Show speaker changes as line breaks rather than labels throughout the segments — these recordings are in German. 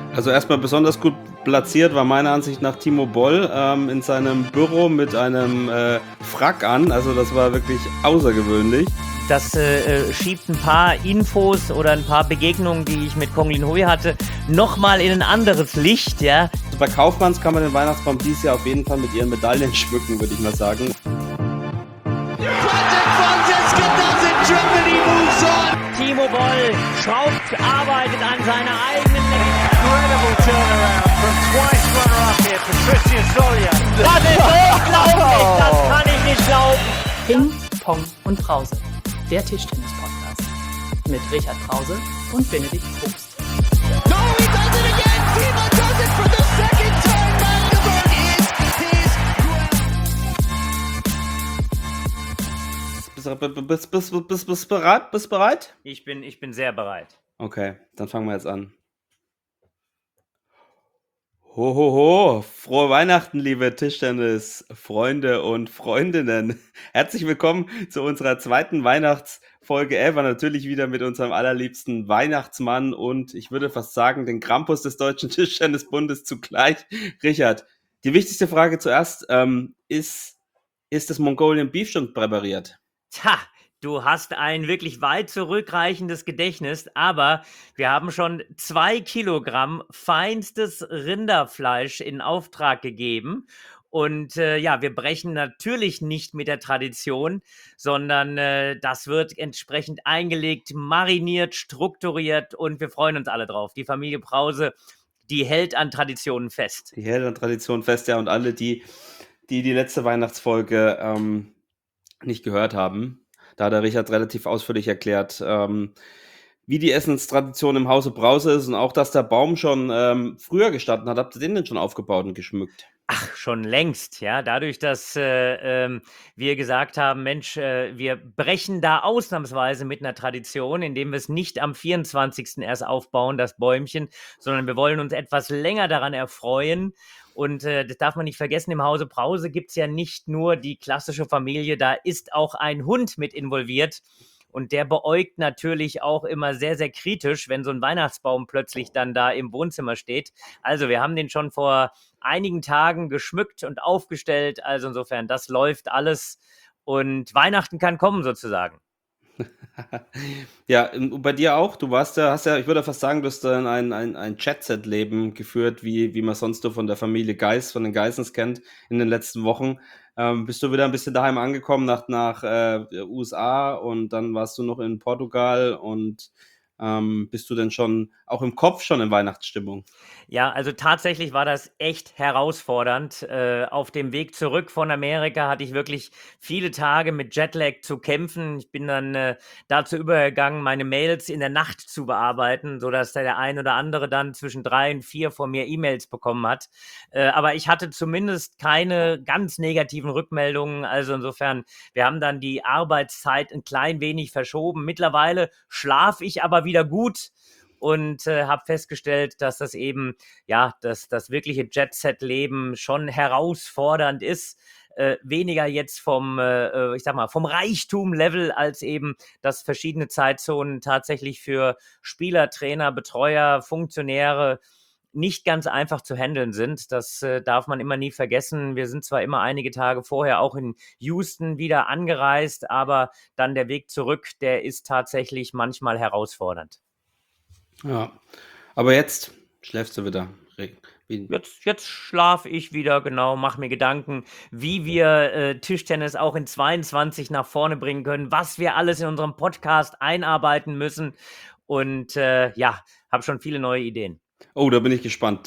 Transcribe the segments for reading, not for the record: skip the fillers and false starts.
Also erstmal besonders gut platziert war meiner Ansicht nach Timo Boll in seinem Büro mit einem Frack an. Also das war wirklich außergewöhnlich.
Das schiebt ein paar Infos oder ein paar Begegnungen, die ich mit Kong Lin Hui hatte, nochmal in ein anderes Licht, ja.
Also bei Kaufmanns kann man den Weihnachtsbaum dieses Jahr auf jeden Fall mit ihren Medaillen schmücken, würde ich mal sagen.
Timo Boll schraubt, arbeitet an seiner eigenen
Incredible turnaround from twice runner-up here, Patricia Solia.
Das ist unglaublich, das kann ich nicht glauben.
Ping, Pong und Brause, der Tischtennis-Podcast mit Richard Brause und Benedikt Probst.
No, he does it again! Timo does it for the second time! Magdeburg is his
Bist bereit?
Ich bin sehr bereit.
Okay, dann fangen wir jetzt an. Ho, ho, ho, frohe Weihnachten, liebe Tischtennis-Freunde und Freundinnen. Herzlich willkommen zu unserer zweiten Weihnachtsfolge ever. Natürlich wieder mit unserem allerliebsten Weihnachtsmann und ich würde fast sagen, den Krampus des Deutschen Tischtennisbundes zugleich. Richard, die wichtigste Frage zuerst, ist das Mongolian Beef schon präpariert?
Tja, du hast ein wirklich weit zurückreichendes Gedächtnis, aber wir haben schon 2 Kilogramm feinstes Rinderfleisch in Auftrag gegeben. Und ja, wir brechen natürlich nicht mit der Tradition, sondern das wird entsprechend eingelegt, mariniert, strukturiert und wir freuen uns alle drauf. Die Familie Brause, die hält an Traditionen fest.
Die hält an Tradition fest, ja, und alle, die letzte Weihnachtsfolge nicht gehört haben, da hat der Richard relativ ausführlich erklärt, wie die Essenstradition im Hause Brause ist und auch, dass der Baum schon früher gestanden hat. Habt ihr den denn schon aufgebaut und geschmückt?
Ach, schon längst, ja. Dadurch, dass wir gesagt haben, Mensch, wir brechen da ausnahmsweise mit einer Tradition, indem wir es nicht am 24. erst aufbauen, das Bäumchen, sondern wir wollen uns etwas länger daran erfreuen. Und das darf man nicht vergessen, im Hause Brause gibt es ja nicht nur die klassische Familie, da ist auch ein Hund mit involviert. Und der beäugt natürlich auch immer sehr, sehr kritisch, wenn so ein Weihnachtsbaum plötzlich dann da im Wohnzimmer steht. Also wir haben den schon vor einigen Tagen geschmückt und aufgestellt. Also insofern, das läuft alles und Weihnachten kann kommen sozusagen.
Ja, bei dir auch. Du hast ja, ich würde fast sagen, du hast dann ein Jet-Set-Leben geführt, wie man sonst so von der Familie Geis, von den Geissens kennt in den letzten Wochen. Bist du wieder ein bisschen daheim angekommen nach USA und dann warst du noch in Portugal und bist du denn schon auch im Kopf schon in Weihnachtsstimmung?
Ja, also tatsächlich war das echt herausfordernd. Auf dem Weg zurück von Amerika hatte ich wirklich viele Tage mit Jetlag zu kämpfen. Ich bin dann dazu übergegangen, meine Mails in der Nacht zu bearbeiten, sodass der ein oder andere dann zwischen 3 und 4 von mir E-Mails bekommen hat. Aber ich hatte zumindest keine ganz negativen Rückmeldungen. Also insofern, wir haben dann die Arbeitszeit ein klein wenig verschoben. Mittlerweile schlafe ich aber wieder gut. Und habe festgestellt, dass das eben, ja, das wirkliche Jet-Set-Leben schon herausfordernd ist. Weniger jetzt vom Reichtum-Level, als eben, dass verschiedene Zeitzonen tatsächlich für Spieler, Trainer, Betreuer, Funktionäre nicht ganz einfach zu handeln sind. Das darf man immer nie vergessen. Wir sind zwar immer einige Tage vorher auch in Houston wieder angereist, aber dann der Weg zurück, der ist tatsächlich manchmal herausfordernd.
Ja, aber jetzt schläfst du wieder.
Jetzt schlafe ich wieder, genau, mache mir Gedanken, wie wir Tischtennis auch in 22 nach vorne bringen können, was wir alles in unserem Podcast einarbeiten müssen und ja, habe schon viele neue Ideen.
Oh, da bin ich gespannt.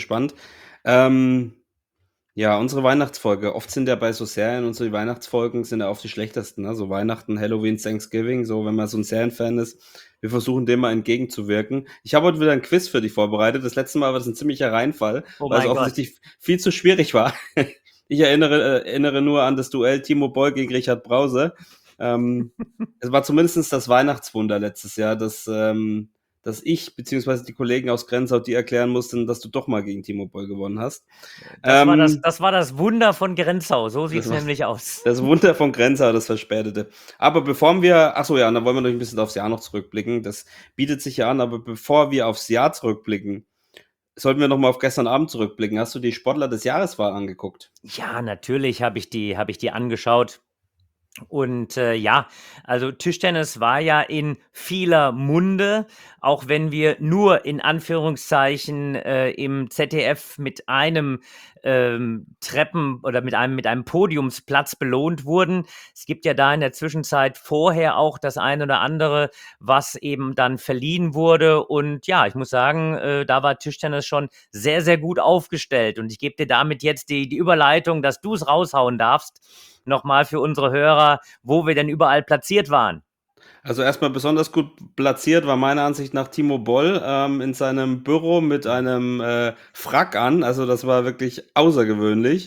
Ja, unsere Weihnachtsfolge. Oft sind ja bei so Serien unsere Weihnachtsfolgen sind ja oft die schlechtesten, ne? So Weihnachten, Halloween, Thanksgiving, so wenn man so ein Serienfan ist. Wir versuchen dem mal entgegenzuwirken. Ich habe heute wieder ein Quiz für dich vorbereitet. Das letzte Mal war das ein ziemlicher Reinfall,
Oh
weil es
mein Gott.
offensichtlich viel zu schwierig war. Ich erinnere nur an das Duell Timo Boll gegen Richard Brause. Es war zumindest das Weihnachtswunder letztes Jahr, dass ich bzw. die Kollegen aus Grenzau dir erklären mussten, dass du doch mal gegen Timo Boll gewonnen hast.
Das war das Wunder von Grenzau, so sieht es
Das war-
nämlich aus.
Das Wunder von Grenzau, das Verspätete. Aber bevor wir, achso ja, und dann wollen wir noch ein bisschen aufs Jahr noch zurückblicken. Das bietet sich ja an, aber bevor wir aufs Jahr zurückblicken, sollten wir nochmal auf gestern Abend zurückblicken. Hast du die Sportler des Jahreswahl angeguckt?
Ja, natürlich habe ich die angeschaut. Und ja, also Tischtennis war ja in vieler Munde, auch wenn wir nur in Anführungszeichen im ZDF mit einem Treppen oder mit einem Podiumsplatz belohnt wurden. Es gibt ja da in der Zwischenzeit vorher auch das ein oder andere, was eben dann verliehen wurde. Und ja, ich muss sagen, da war Tischtennis schon sehr, sehr gut aufgestellt. Und ich gebe dir damit jetzt die Überleitung, dass du es raushauen darfst, nochmal für unsere Hörer, wo wir denn überall platziert waren.
Also erstmal besonders gut platziert war meiner Ansicht nach Timo Boll in seinem Büro mit einem Frack an. Also das war wirklich außergewöhnlich.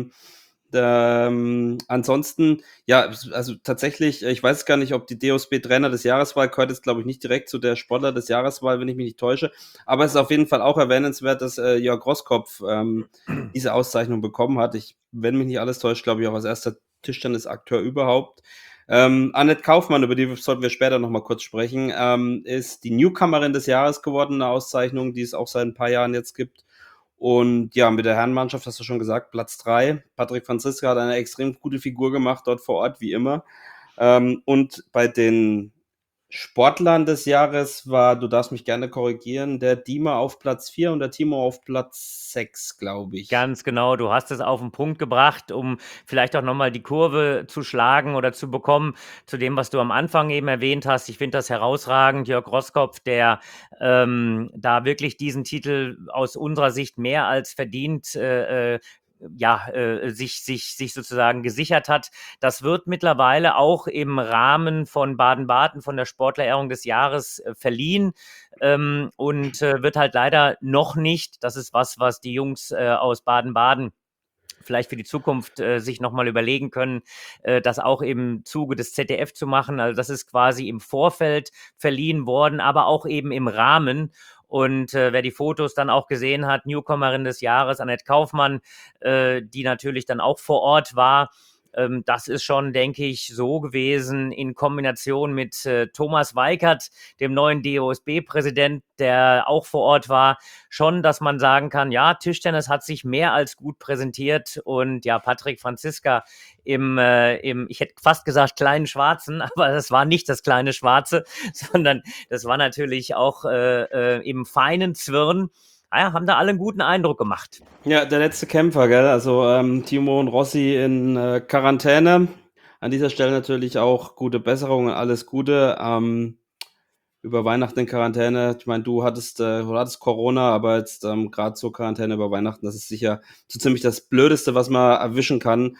Ansonsten, ja, also tatsächlich, ich weiß gar nicht, ob die DOSB Trainer des Jahreswahl gehört jetzt, glaube ich, nicht direkt zu der Sportler des Jahreswahl, wenn ich mich nicht täusche. Aber es ist auf jeden Fall auch erwähnenswert, dass Jörg Roskopf diese Auszeichnung bekommen hat. Wenn mich nicht alles täuscht, glaube ich, auch als erster Tischtennisakteur überhaupt. Annette Kaufmann, über die sollten wir später nochmal kurz sprechen, ist die Newcomerin des Jahres geworden, eine Auszeichnung, die es auch seit ein paar Jahren jetzt gibt. Und ja, mit der Herrenmannschaft hast du schon gesagt, Platz 3. Patrick Franziska hat eine extrem gute Figur gemacht, dort vor Ort, wie immer. Und bei den Sportlern des Jahres war, du darfst mich gerne korrigieren, der Dima auf Platz 4 und der Timo auf Platz 6, glaube ich.
Ganz genau, du hast es auf den Punkt gebracht, um vielleicht auch nochmal die Kurve zu schlagen oder zu bekommen zu dem, was du am Anfang eben erwähnt hast. Ich finde das herausragend, Jörg Roskopf, der da wirklich diesen Titel aus unserer Sicht mehr als verdient sich sozusagen gesichert hat. Das wird mittlerweile auch im Rahmen von Baden-Baden von der Sportlerehrung des Jahres verliehen und wird halt leider noch nicht, das ist was die Jungs aus Baden-Baden vielleicht für die Zukunft sich nochmal überlegen können, das auch im Zuge des ZDF zu machen. Also das ist quasi im Vorfeld verliehen worden, aber auch eben im Rahmen. Und wer die Fotos dann auch gesehen hat, Newcomerin des Jahres, Annette Kaufmann, die natürlich dann auch vor Ort war, das ist schon, denke ich, so gewesen in Kombination mit Thomas Weikert, dem neuen DOSB-Präsident, der auch vor Ort war, schon, dass man sagen kann, ja, Tischtennis hat sich mehr als gut präsentiert und ja, Patrick Franziska ich hätte fast gesagt kleinen Schwarzen, aber das war nicht das kleine Schwarze, sondern das war natürlich auch im feinen Zwirn. Ja, haben da alle einen guten Eindruck gemacht.
Ja, der letzte Kämpfer, gell? Also Timo und Rossi in Quarantäne. An dieser Stelle natürlich auch gute Besserung und alles Gute. Über Weihnachten in Quarantäne. Ich meine, du hattest Corona, aber jetzt gerade so Quarantäne über Weihnachten, das ist sicher so ziemlich das Blödeste, was man erwischen kann.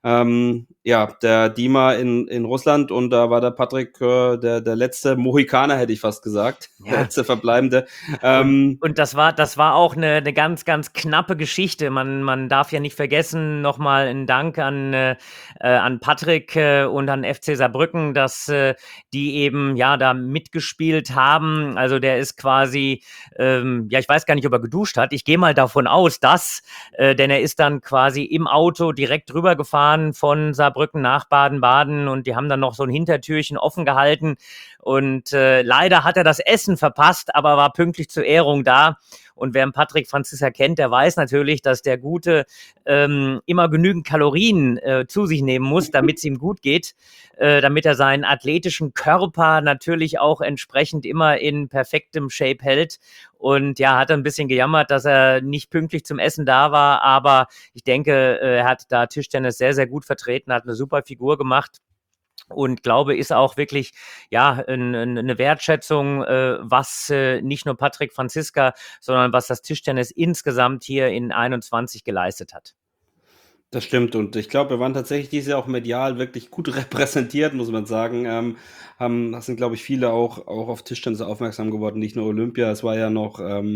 Ja, der Dima in Russland und da war der Patrick der letzte Mohikaner, hätte ich fast gesagt.
Ja.
Der letzte Verbleibende.
Und das war auch eine ganz, ganz knappe Geschichte. Man darf ja nicht vergessen, nochmal einen Dank an Patrick und an FC Saarbrücken, dass die eben ja da mitgespielt haben. Also der ist quasi, ich weiß gar nicht, ob er geduscht hat. Ich gehe mal davon aus, dass, denn er ist dann quasi im Auto direkt rübergefahren von Saarbrücken nach Baden-Baden und die haben dann noch so ein Hintertürchen offen gehalten und leider hat er das Essen verpasst, aber war pünktlich zur Ehrung da. Und wer Patrick Franziska kennt, der weiß natürlich, dass der Gute immer genügend Kalorien zu sich nehmen muss, damit es ihm gut geht, damit er seinen athletischen Körper natürlich auch entsprechend immer in perfektem Shape hält. Und ja, hat ein bisschen gejammert, dass er nicht pünktlich zum Essen da war, aber ich denke, er hat da Tischtennis sehr, sehr gut vertreten, hat eine super Figur gemacht. Und glaube, ist auch wirklich ja eine Wertschätzung, was nicht nur Patrick Franziska, sondern was das Tischtennis insgesamt hier in 21 geleistet hat.
Das stimmt und ich glaube, wir waren tatsächlich dieses Jahr auch medial wirklich gut repräsentiert, muss man sagen. Das sind, glaube ich, viele auch auf Tischtennis aufmerksam geworden, nicht nur Olympia. Es war ja noch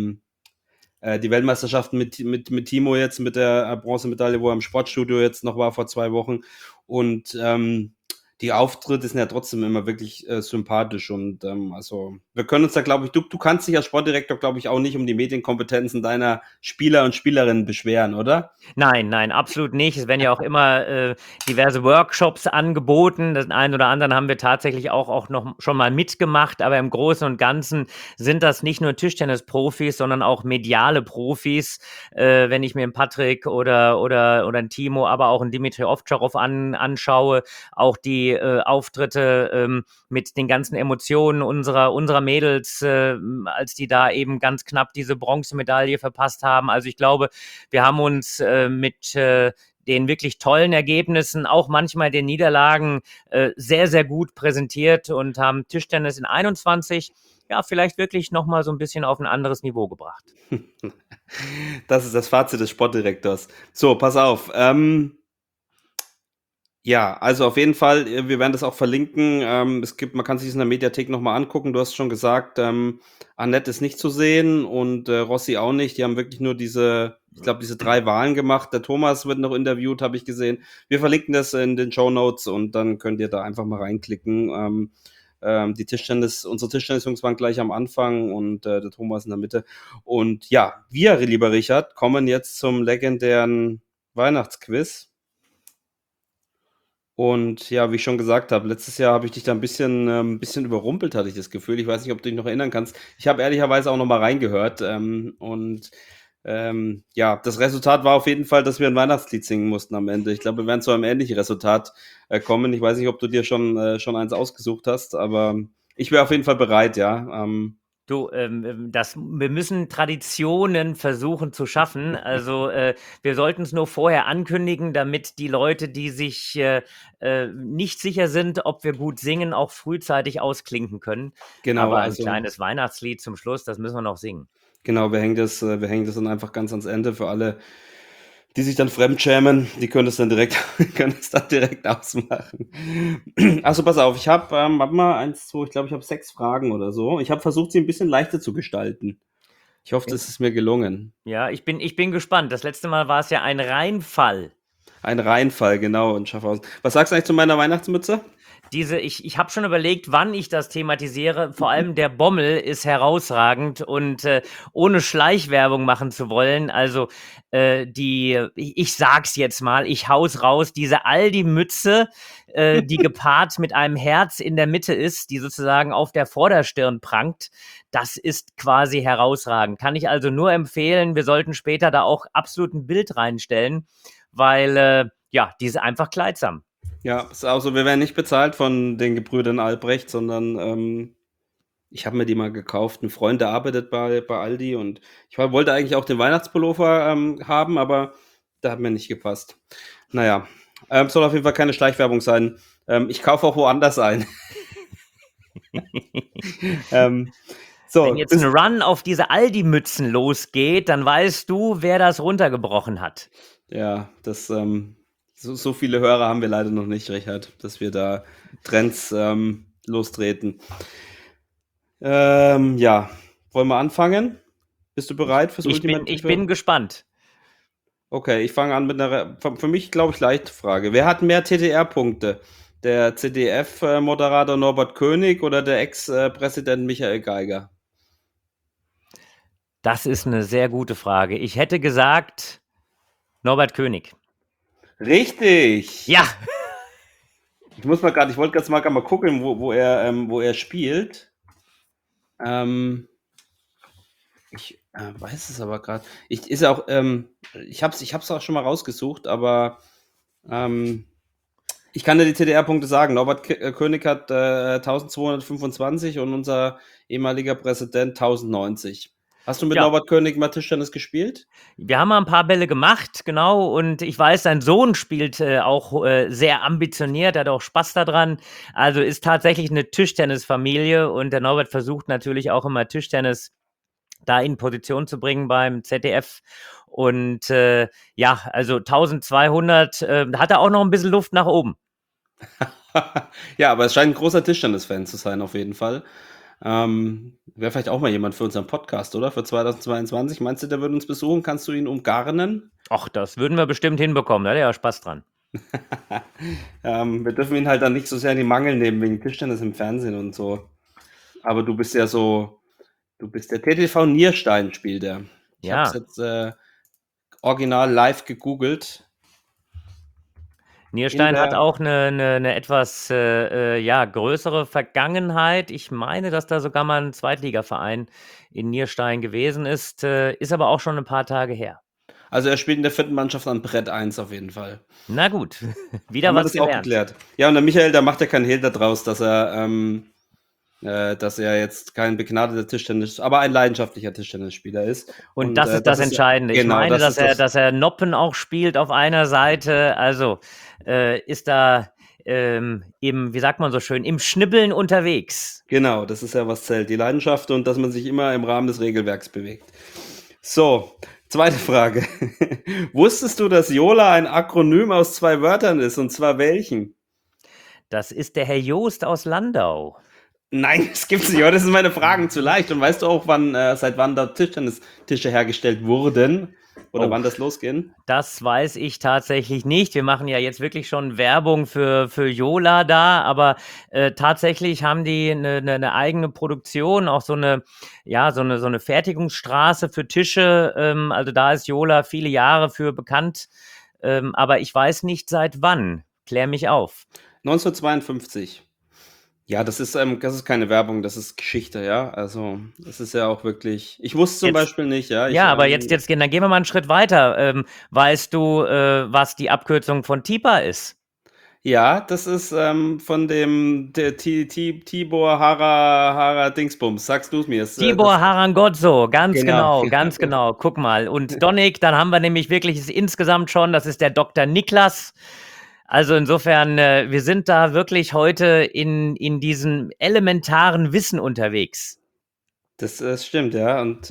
die Weltmeisterschaften mit Timo jetzt, mit der Bronzemedaille, wo er im Sportstudio jetzt noch war vor 2 Wochen. Und die Auftritte sind ja trotzdem immer wirklich sympathisch und also wir können uns da, glaube ich, du kannst dich als Sportdirektor, glaube ich, auch nicht um die Medienkompetenzen deiner Spieler und Spielerinnen beschweren, oder?
Nein, absolut nicht. Es werden ja auch immer diverse Workshops angeboten. Den einen oder anderen haben wir tatsächlich auch noch schon mal mitgemacht, aber im Großen und Ganzen sind das nicht nur Tischtennis-Profis, sondern auch mediale Profis. Wenn ich mir einen Patrick oder einen Timo, aber auch einen Dimitri Ovtcharov anschaue, auch die Auftritte mit den ganzen Emotionen unserer Mädels, als die da eben ganz knapp diese Bronzemedaille verpasst haben. Also ich glaube, wir haben uns mit den wirklich tollen Ergebnissen, auch manchmal den Niederlagen, sehr, sehr gut präsentiert und haben Tischtennis in 21 ja vielleicht wirklich nochmal so ein bisschen auf ein anderes Niveau gebracht.
Das ist das Fazit des Sportdirektors. So, pass auf. Ja, also auf jeden Fall, wir werden das auch verlinken. Man kann sich das in der Mediathek nochmal angucken. Du hast schon gesagt, Annette ist nicht zu sehen und Rossi auch nicht. Die haben wirklich nur diese 3 Wahlen gemacht. Der Thomas wird noch interviewt, habe ich gesehen. Wir verlinken das in den Shownotes und dann könnt ihr da einfach mal reinklicken. Unsere Tischtennis-Jungs waren gleich am Anfang und der Thomas in der Mitte. Und ja, wir, lieber Richard, kommen jetzt zum legendären Weihnachtsquiz. Und ja, wie ich schon gesagt habe, letztes Jahr habe ich dich da ein bisschen überrumpelt, hatte ich das Gefühl. Ich weiß nicht, ob du dich noch erinnern kannst. Ich habe ehrlicherweise auch noch mal reingehört. Ja, das Resultat war auf jeden Fall, dass wir ein Weihnachtslied singen mussten am Ende. Ich glaube, wir werden zu einem ähnlichen Resultat kommen. Ich weiß nicht, ob du dir schon eins ausgesucht hast, aber ich wäre auf jeden Fall bereit, ja.
Du, wir müssen Traditionen versuchen zu schaffen. Also wir sollten es nur vorher ankündigen, damit die Leute, die sich nicht sicher sind, ob wir gut singen, auch frühzeitig ausklinken können.
Genau,
Aber ein
also
kleines Weihnachtslied zum Schluss, das müssen wir noch singen.
genau, wir hängen das dann einfach ganz ans Ende für alle, die sich dann fremdschämen, die können es dann direkt ausmachen. Also pass auf, ich habe, warte mal, 1, 2, ich glaube, ich habe 6 Fragen oder so. Ich habe versucht, sie ein bisschen leichter zu gestalten. Ich hoffe, das ist mir gelungen.
Ja, ich bin gespannt. Das letzte Mal war es ja ein Reinfall.
Ein Reinfall, genau, in Schaffhausen. Was sagst du eigentlich zu meiner Weihnachtsmütze?
Ich habe schon überlegt, wann ich das thematisiere. Vor allem der Bommel ist herausragend und ohne Schleichwerbung machen zu wollen. Also ich sag's jetzt mal, ich hau's raus, diese Aldi-Mütze, die gepaart mit einem Herz in der Mitte ist, die sozusagen auf der Vorderstirn prangt, das ist quasi herausragend. Kann ich also nur empfehlen, wir sollten später da auch absolut ein Bild reinstellen, weil ja, die ist einfach kleidsam.
Ja, ist auch so, wir werden nicht bezahlt von den Gebrüdern Albrecht, sondern ich habe mir die mal gekauft. Ein Freund, der arbeitet bei Aldi und ich wollte eigentlich auch den Weihnachtspullover haben, aber der hat mir nicht gepasst. Naja, soll auf jeden Fall keine Schleichwerbung sein. Ich kaufe auch woanders ein. So,
wenn jetzt ein Run auf diese Aldi-Mützen losgeht, dann weißt du, wer das runtergebrochen hat.
Ja, das so viele Hörer haben wir leider noch nicht, Richard, dass wir da Trends lostreten. Ja, wollen wir anfangen? Bist du bereit fürs Ultimative?
Ich bin gespannt.
Okay, ich fange an mit einer, für mich, glaube ich, leichte Frage. Wer hat mehr TTR-Punkte? Der ZDF-Moderator Norbert König oder der Ex-Präsident Michael Geiger?
Das ist eine sehr gute Frage. Ich hätte gesagt Norbert König.
Richtig!
Ja!
Ich wollte gerade mal gucken, wo er spielt. Ich weiß es aber gerade. Ich hab's auch schon mal rausgesucht, aber ich kann dir die TDR-Punkte sagen. Norbert König hat 1225 und unser ehemaliger Präsident 1090. Hast du mit Norbert König mal Tischtennis gespielt?
Wir haben mal ein paar Bälle gemacht, genau. Und ich weiß, sein Sohn spielt auch sehr ambitioniert, hat auch Spaß daran. Also ist tatsächlich eine Tischtennisfamilie und der Norbert versucht natürlich auch immer Tischtennis da in Position zu bringen beim ZDF. Und ja, also 1200, da hat er auch noch ein bisschen Luft nach oben.
Ja, aber es scheint ein großer Tischtennis-Fan zu sein, auf jeden Fall. Wäre vielleicht auch mal jemand für unseren Podcast, oder? Für 2022. Meinst du, der würde uns besuchen? Kannst du ihn umgarnen?
Ach, das würden wir bestimmt hinbekommen. Da hat er ja Spaß dran.
Wir dürfen ihn halt dann nicht so sehr in die Mangel nehmen wegen Tischtennis im Fernsehen und so. Aber du bist der TTV Nierstein spielt er. Ich habe es
Ja,
jetzt original live gegoogelt. In
Nierstein hat
der,
auch eine etwas größere Vergangenheit. Ich meine, dass da sogar mal ein Zweitligaverein in Nierstein gewesen ist aber auch schon ein paar Tage her.
also er spielt in der 4. Mannschaft an Brett 1 auf jeden Fall.
Na gut, wieder
Haben wir
was
das auch
gelernt.
geklärt? Ja, und der Michael, da macht ja keinen Hehl daraus, dass er jetzt kein begnadeter Tischtennis, aber ein leidenschaftlicher Tischtennisspieler ist.
Und das ist das Entscheidende. Ich
Genau,
meine,
das ist das.
dass er Noppen auch spielt auf einer Seite. Also ist da eben, wie sagt man so schön, im Schnibbeln unterwegs.
Genau, das ist ja was zählt, die Leidenschaft und dass man sich immer im Rahmen des Regelwerks bewegt. So, zweite Frage. Wusstest du, dass Yola ein Akronym aus 2 Wörtern ist, und zwar welchen?
Das ist der Herr Joost aus Landau.
Nein, das gibt's nicht, aber das sind meine Fragen zu leicht. Und weißt du auch, seit wann da Tischtennistische hergestellt wurden? Oder
Oh.
wann das losging?
Das weiß ich tatsächlich nicht. Wir machen ja jetzt wirklich schon Werbung für Yola da, aber tatsächlich haben die eine eigene Produktion, auch so eine Fertigungsstraße für Tische. Also da ist Yola viele Jahre für bekannt, aber ich weiß nicht seit wann. Klär mich auf.
1952. Ja, das ist keine Werbung, das ist Geschichte, ja. Also, das ist ja auch wirklich. Ich wusste zum
Jetzt,
Beispiel nicht, ja.
ja, aber dann gehen wir mal einen Schritt weiter. Weißt du, was die Abkürzung von TIPA ist?
Ja, das ist von dem Tibor Hara Dingsbums. Sagst du es mir?
Tibor Harangozzo, ganz
Genau.
genau. Guck mal. Und Donik, dann haben wir nämlich wirklich es insgesamt schon, das ist der Dr. Niklas. Also insofern, wir sind da wirklich heute in diesem elementaren Wissen unterwegs.
Das stimmt, ja. Und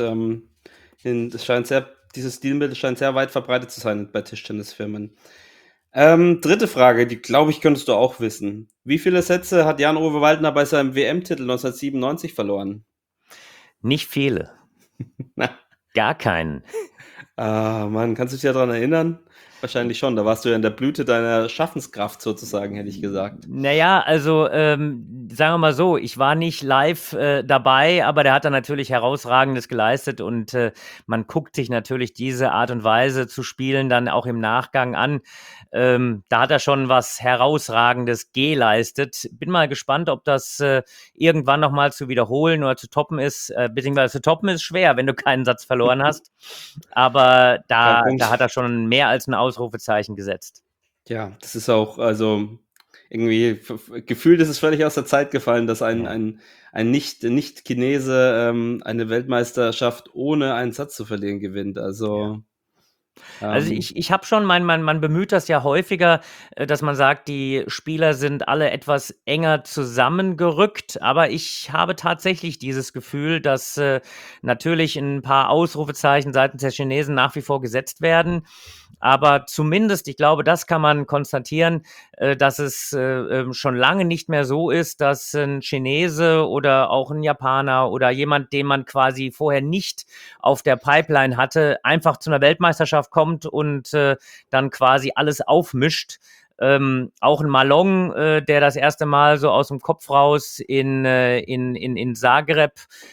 dieses Stilmittel scheint sehr weit verbreitet zu sein bei Tischtennisfirmen. Dritte Frage, die glaube ich, könntest du auch wissen. Wie viele Sätze hat Jan-Uwe Waldner bei seinem WM-Titel 1997 verloren?
Nicht viele.
Na.
Gar keinen.
Ah, Mann, kannst du dich daran erinnern? Wahrscheinlich schon, da warst du ja in der Blüte deiner Schaffenskraft sozusagen, hätte ich gesagt.
Naja, also sagen wir mal so, ich war nicht live dabei, aber der hat da natürlich Herausragendes geleistet und man guckt sich natürlich diese Art und Weise zu spielen dann auch im Nachgang an. Da hat er schon was Herausragendes geleistet. Bin mal gespannt, ob das irgendwann nochmal zu wiederholen oder zu toppen ist. Beziehungsweise zu toppen ist schwer, wenn du keinen Satz verloren hast. Aber da hat er schon mehr als ein Ausrufezeichen gesetzt.
Ja, das ist auch, also irgendwie gefühlt ist es völlig aus der Zeit gefallen, dass ein Nicht-Chinese eine Weltmeisterschaft ohne einen Satz zu verlieren gewinnt. Also
Also ich habe schon, man bemüht das ja häufiger, dass man sagt, die Spieler sind alle etwas enger zusammengerückt, aber ich habe tatsächlich dieses Gefühl, dass natürlich ein paar Ausrufezeichen seitens der Chinesen nach wie vor gesetzt werden. Aber zumindest, ich glaube, das kann man konstatieren, dass es schon lange nicht mehr so ist, dass ein Chinese oder auch ein Japaner oder jemand, den man quasi vorher nicht auf der Pipeline hatte, einfach zu einer Weltmeisterschaft kommt und dann quasi alles aufmischt. Auch ein Malong, der das erste Mal so aus dem Kopf raus in Zagreb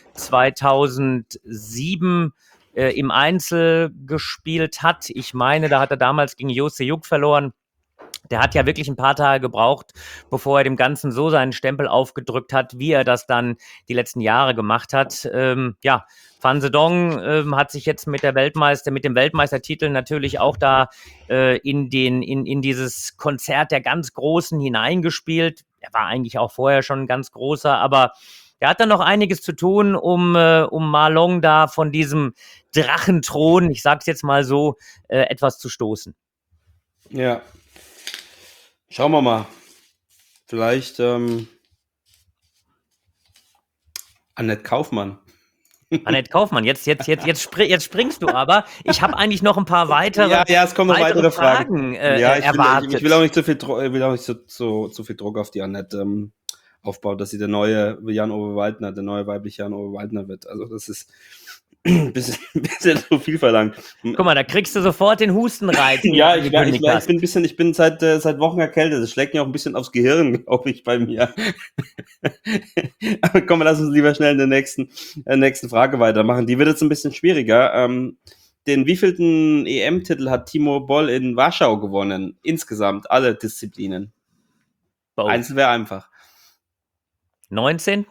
2007 im Einzel gespielt hat. Ich meine, da hat er damals gegen Jo Se-hyuk verloren. Der hat ja wirklich ein paar Tage gebraucht, bevor er dem Ganzen so seinen Stempel aufgedrückt hat, wie er das dann die letzten Jahre gemacht hat. Fan Zedong hat sich jetzt mit dem Weltmeistertitel natürlich auch da in dieses Konzert der ganz Großen hineingespielt. Er war eigentlich auch vorher schon ein ganz großer, aber er hat dann noch einiges zu tun, um Ma Long da von diesem Drachenthron, ich sag's jetzt mal so, etwas zu stoßen.
ja, schauen wir mal. Vielleicht Annette Kaufmann.
Annette Kaufmann, jetzt springst du aber. Ich habe eigentlich noch ein paar weitere,
es kommen noch weitere Fragen.
erwartet.
Ich will auch nicht zu viel Druck auf die Annette aufbauen, dass sie der neue weibliche Jan-Uwe Waldner wird. Also das ist bisschen zu viel verlangt.
Guck mal, da kriegst du sofort den Hustenreiz.
Ja,
den du gekündigt hast.
ich bin seit Wochen erkältet. Das schlägt mir auch ein bisschen aufs Gehirn, glaube ich, bei mir. Aber komm, lass uns lieber schnell in der nächsten Frage weitermachen. Die wird jetzt ein bisschen schwieriger. Den wievielten EM-Titel hat Timo Boll in Warschau gewonnen? Insgesamt, alle Disziplinen.
Oh.
Einzel wäre einfach.
19.?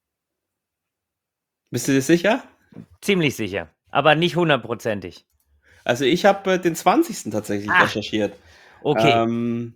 Bist du dir sicher?
Ziemlich sicher, aber nicht 100%ig.
Also ich habe den 20. tatsächlich recherchiert.
Okay.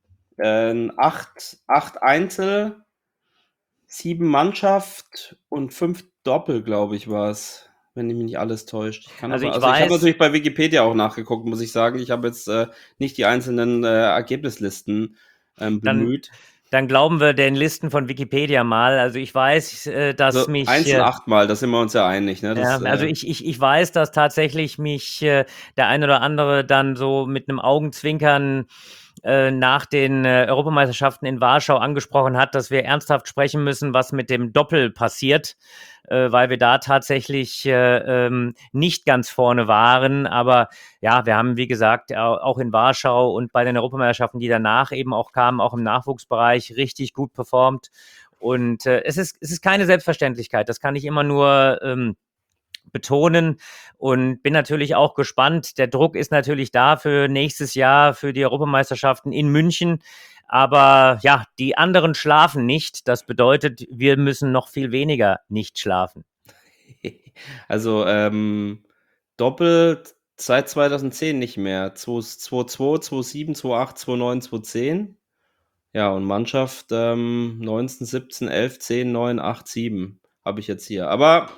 8 Einzel, 7 Mannschaft und 5 Doppel, glaube ich, war es, wenn mich nicht alles täuscht. Ich habe natürlich bei Wikipedia auch nachgeguckt, muss ich sagen. Ich habe jetzt nicht die einzelnen Ergebnislisten bemüht.
Dann glauben wir den Listen von Wikipedia mal. Also ich weiß, dass
also
mich...
Einzel 8-mal, da sind wir uns ja einig. Ne?
Das, also ich weiß, dass tatsächlich mich der ein oder andere dann so mit einem Augenzwinkern nach den Europameisterschaften in Warschau angesprochen hat, dass wir ernsthaft sprechen müssen, was mit dem Doppel passiert, weil wir da tatsächlich nicht ganz vorne waren. Aber ja, wir haben, wie gesagt, auch in Warschau und bei den Europameisterschaften, die danach eben auch kamen, auch im Nachwuchsbereich richtig gut performt. Und es ist keine Selbstverständlichkeit. Das kann ich immer nur betonen und bin natürlich auch gespannt. Der Druck ist natürlich da für nächstes Jahr, für die Europameisterschaften in München. Aber ja, die anderen schlafen nicht. Das bedeutet, wir müssen noch viel weniger nicht schlafen.
Also Doppel seit 2010 nicht mehr. 2-2, 2-7, 2-8, 2-9, 2-10. Ja, und Mannschaft 19, 17, 11, 10, 9, 8, 7 habe ich jetzt hier. Aber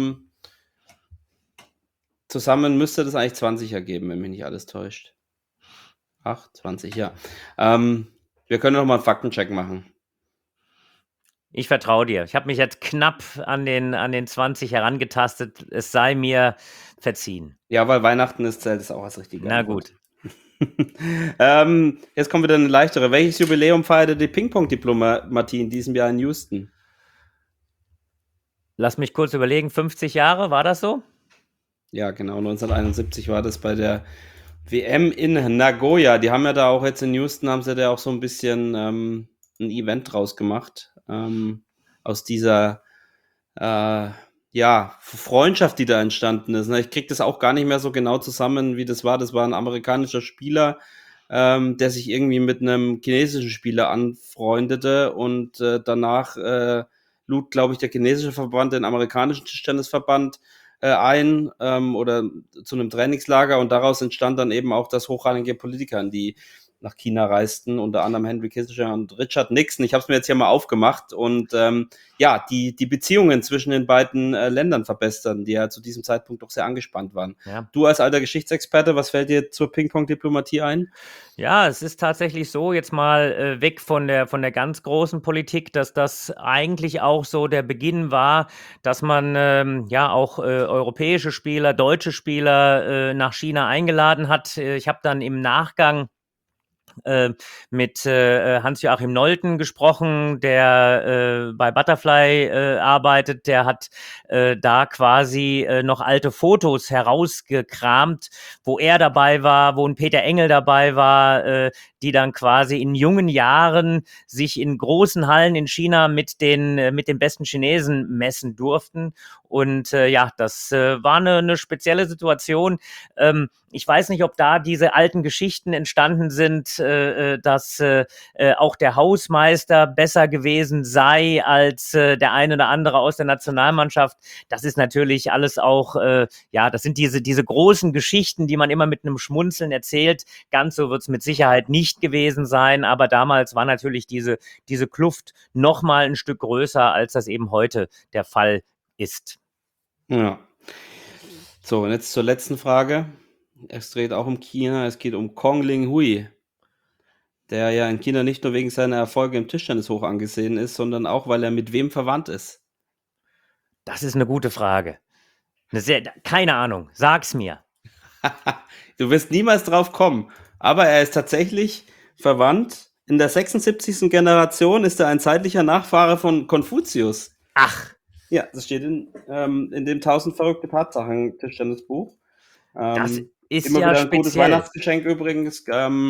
zusammen müsste das eigentlich 20 ergeben, wenn mich nicht alles täuscht. 8, 20, ja. Wir können noch mal einen Faktencheck machen.
Ich vertraue dir. Ich habe mich jetzt knapp an den 20 herangetastet. Es sei mir verziehen.
Ja, weil Weihnachten zählt es auch als richtige
Antwort.
Na gut. Jetzt kommt wieder eine leichtere. Welches Jubiläum feierte die Ping-Pong-Diplomatie in diesem Jahr in Houston?
Lass mich kurz überlegen. 50 Jahre, war das so?
Ja, genau. 1971 war das bei der WM in Nagoya. Die haben ja da auch jetzt in Houston, haben sie da auch so ein bisschen ein Event draus gemacht. Aus dieser Freundschaft, die da entstanden ist. Ich kriege das auch gar nicht mehr so genau zusammen, wie das war. Das war ein amerikanischer Spieler, der sich irgendwie mit einem chinesischen Spieler anfreundete und danach lud, glaube ich, der chinesische Verband den amerikanischen Tischtennisverband ein oder zu einem Trainingslager und daraus entstand dann eben auch, dass hochrangige Politiker, die nach China reisten, unter anderem Henry Kissinger und Richard Nixon. Ich habe es mir jetzt hier mal aufgemacht und die Beziehungen zwischen den beiden Ländern verbessern, die ja zu diesem Zeitpunkt doch sehr angespannt waren. Ja. Du als alter Geschichtsexperte, was fällt dir zur Ping-Pong-Diplomatie ein? Ja, es ist tatsächlich so, jetzt mal weg von der ganz großen Politik, dass das eigentlich auch so der Beginn war, dass man auch europäische Spieler, deutsche Spieler nach China eingeladen hat. Ich habe dann im Nachgang mit Hans-Joachim Nolten gesprochen, der bei Butterfly arbeitet. Der hat da quasi noch alte Fotos herausgekramt, wo er dabei war, wo ein Peter Engel dabei war, die dann quasi in jungen Jahren sich in großen Hallen in China mit den besten Chinesen messen durften. Und das war eine spezielle Situation. Ich weiß nicht, ob da diese alten Geschichten entstanden sind, dass auch der Hausmeister besser gewesen sei als der ein oder andere aus der Nationalmannschaft. Das ist natürlich alles auch, das sind diese großen Geschichten, die man immer mit einem Schmunzeln erzählt. Ganz so wird es mit Sicherheit nicht gewesen sein, aber damals war natürlich diese Kluft noch mal ein Stück größer, als das eben heute der Fall ist. Ja. So, und jetzt zur letzten Frage. Es dreht auch um China. Es geht um Kong Linghui, der ja in China nicht nur wegen seiner Erfolge im Tischtennis hoch angesehen ist, sondern auch, weil er mit wem verwandt ist. Das ist eine gute Frage. Keine Ahnung. Sag's mir. Du wirst niemals drauf kommen. Aber er ist tatsächlich verwandt. In der 76. Generation ist er ein zeitlicher Nachfahre von Konfuzius. Ach. Ja, das steht in dem 1000 verrückte Tatsachen Tischtennisbuch.
Das ist
Immer
ja
wieder ein gutes
speziell.
Weihnachtsgeschenk übrigens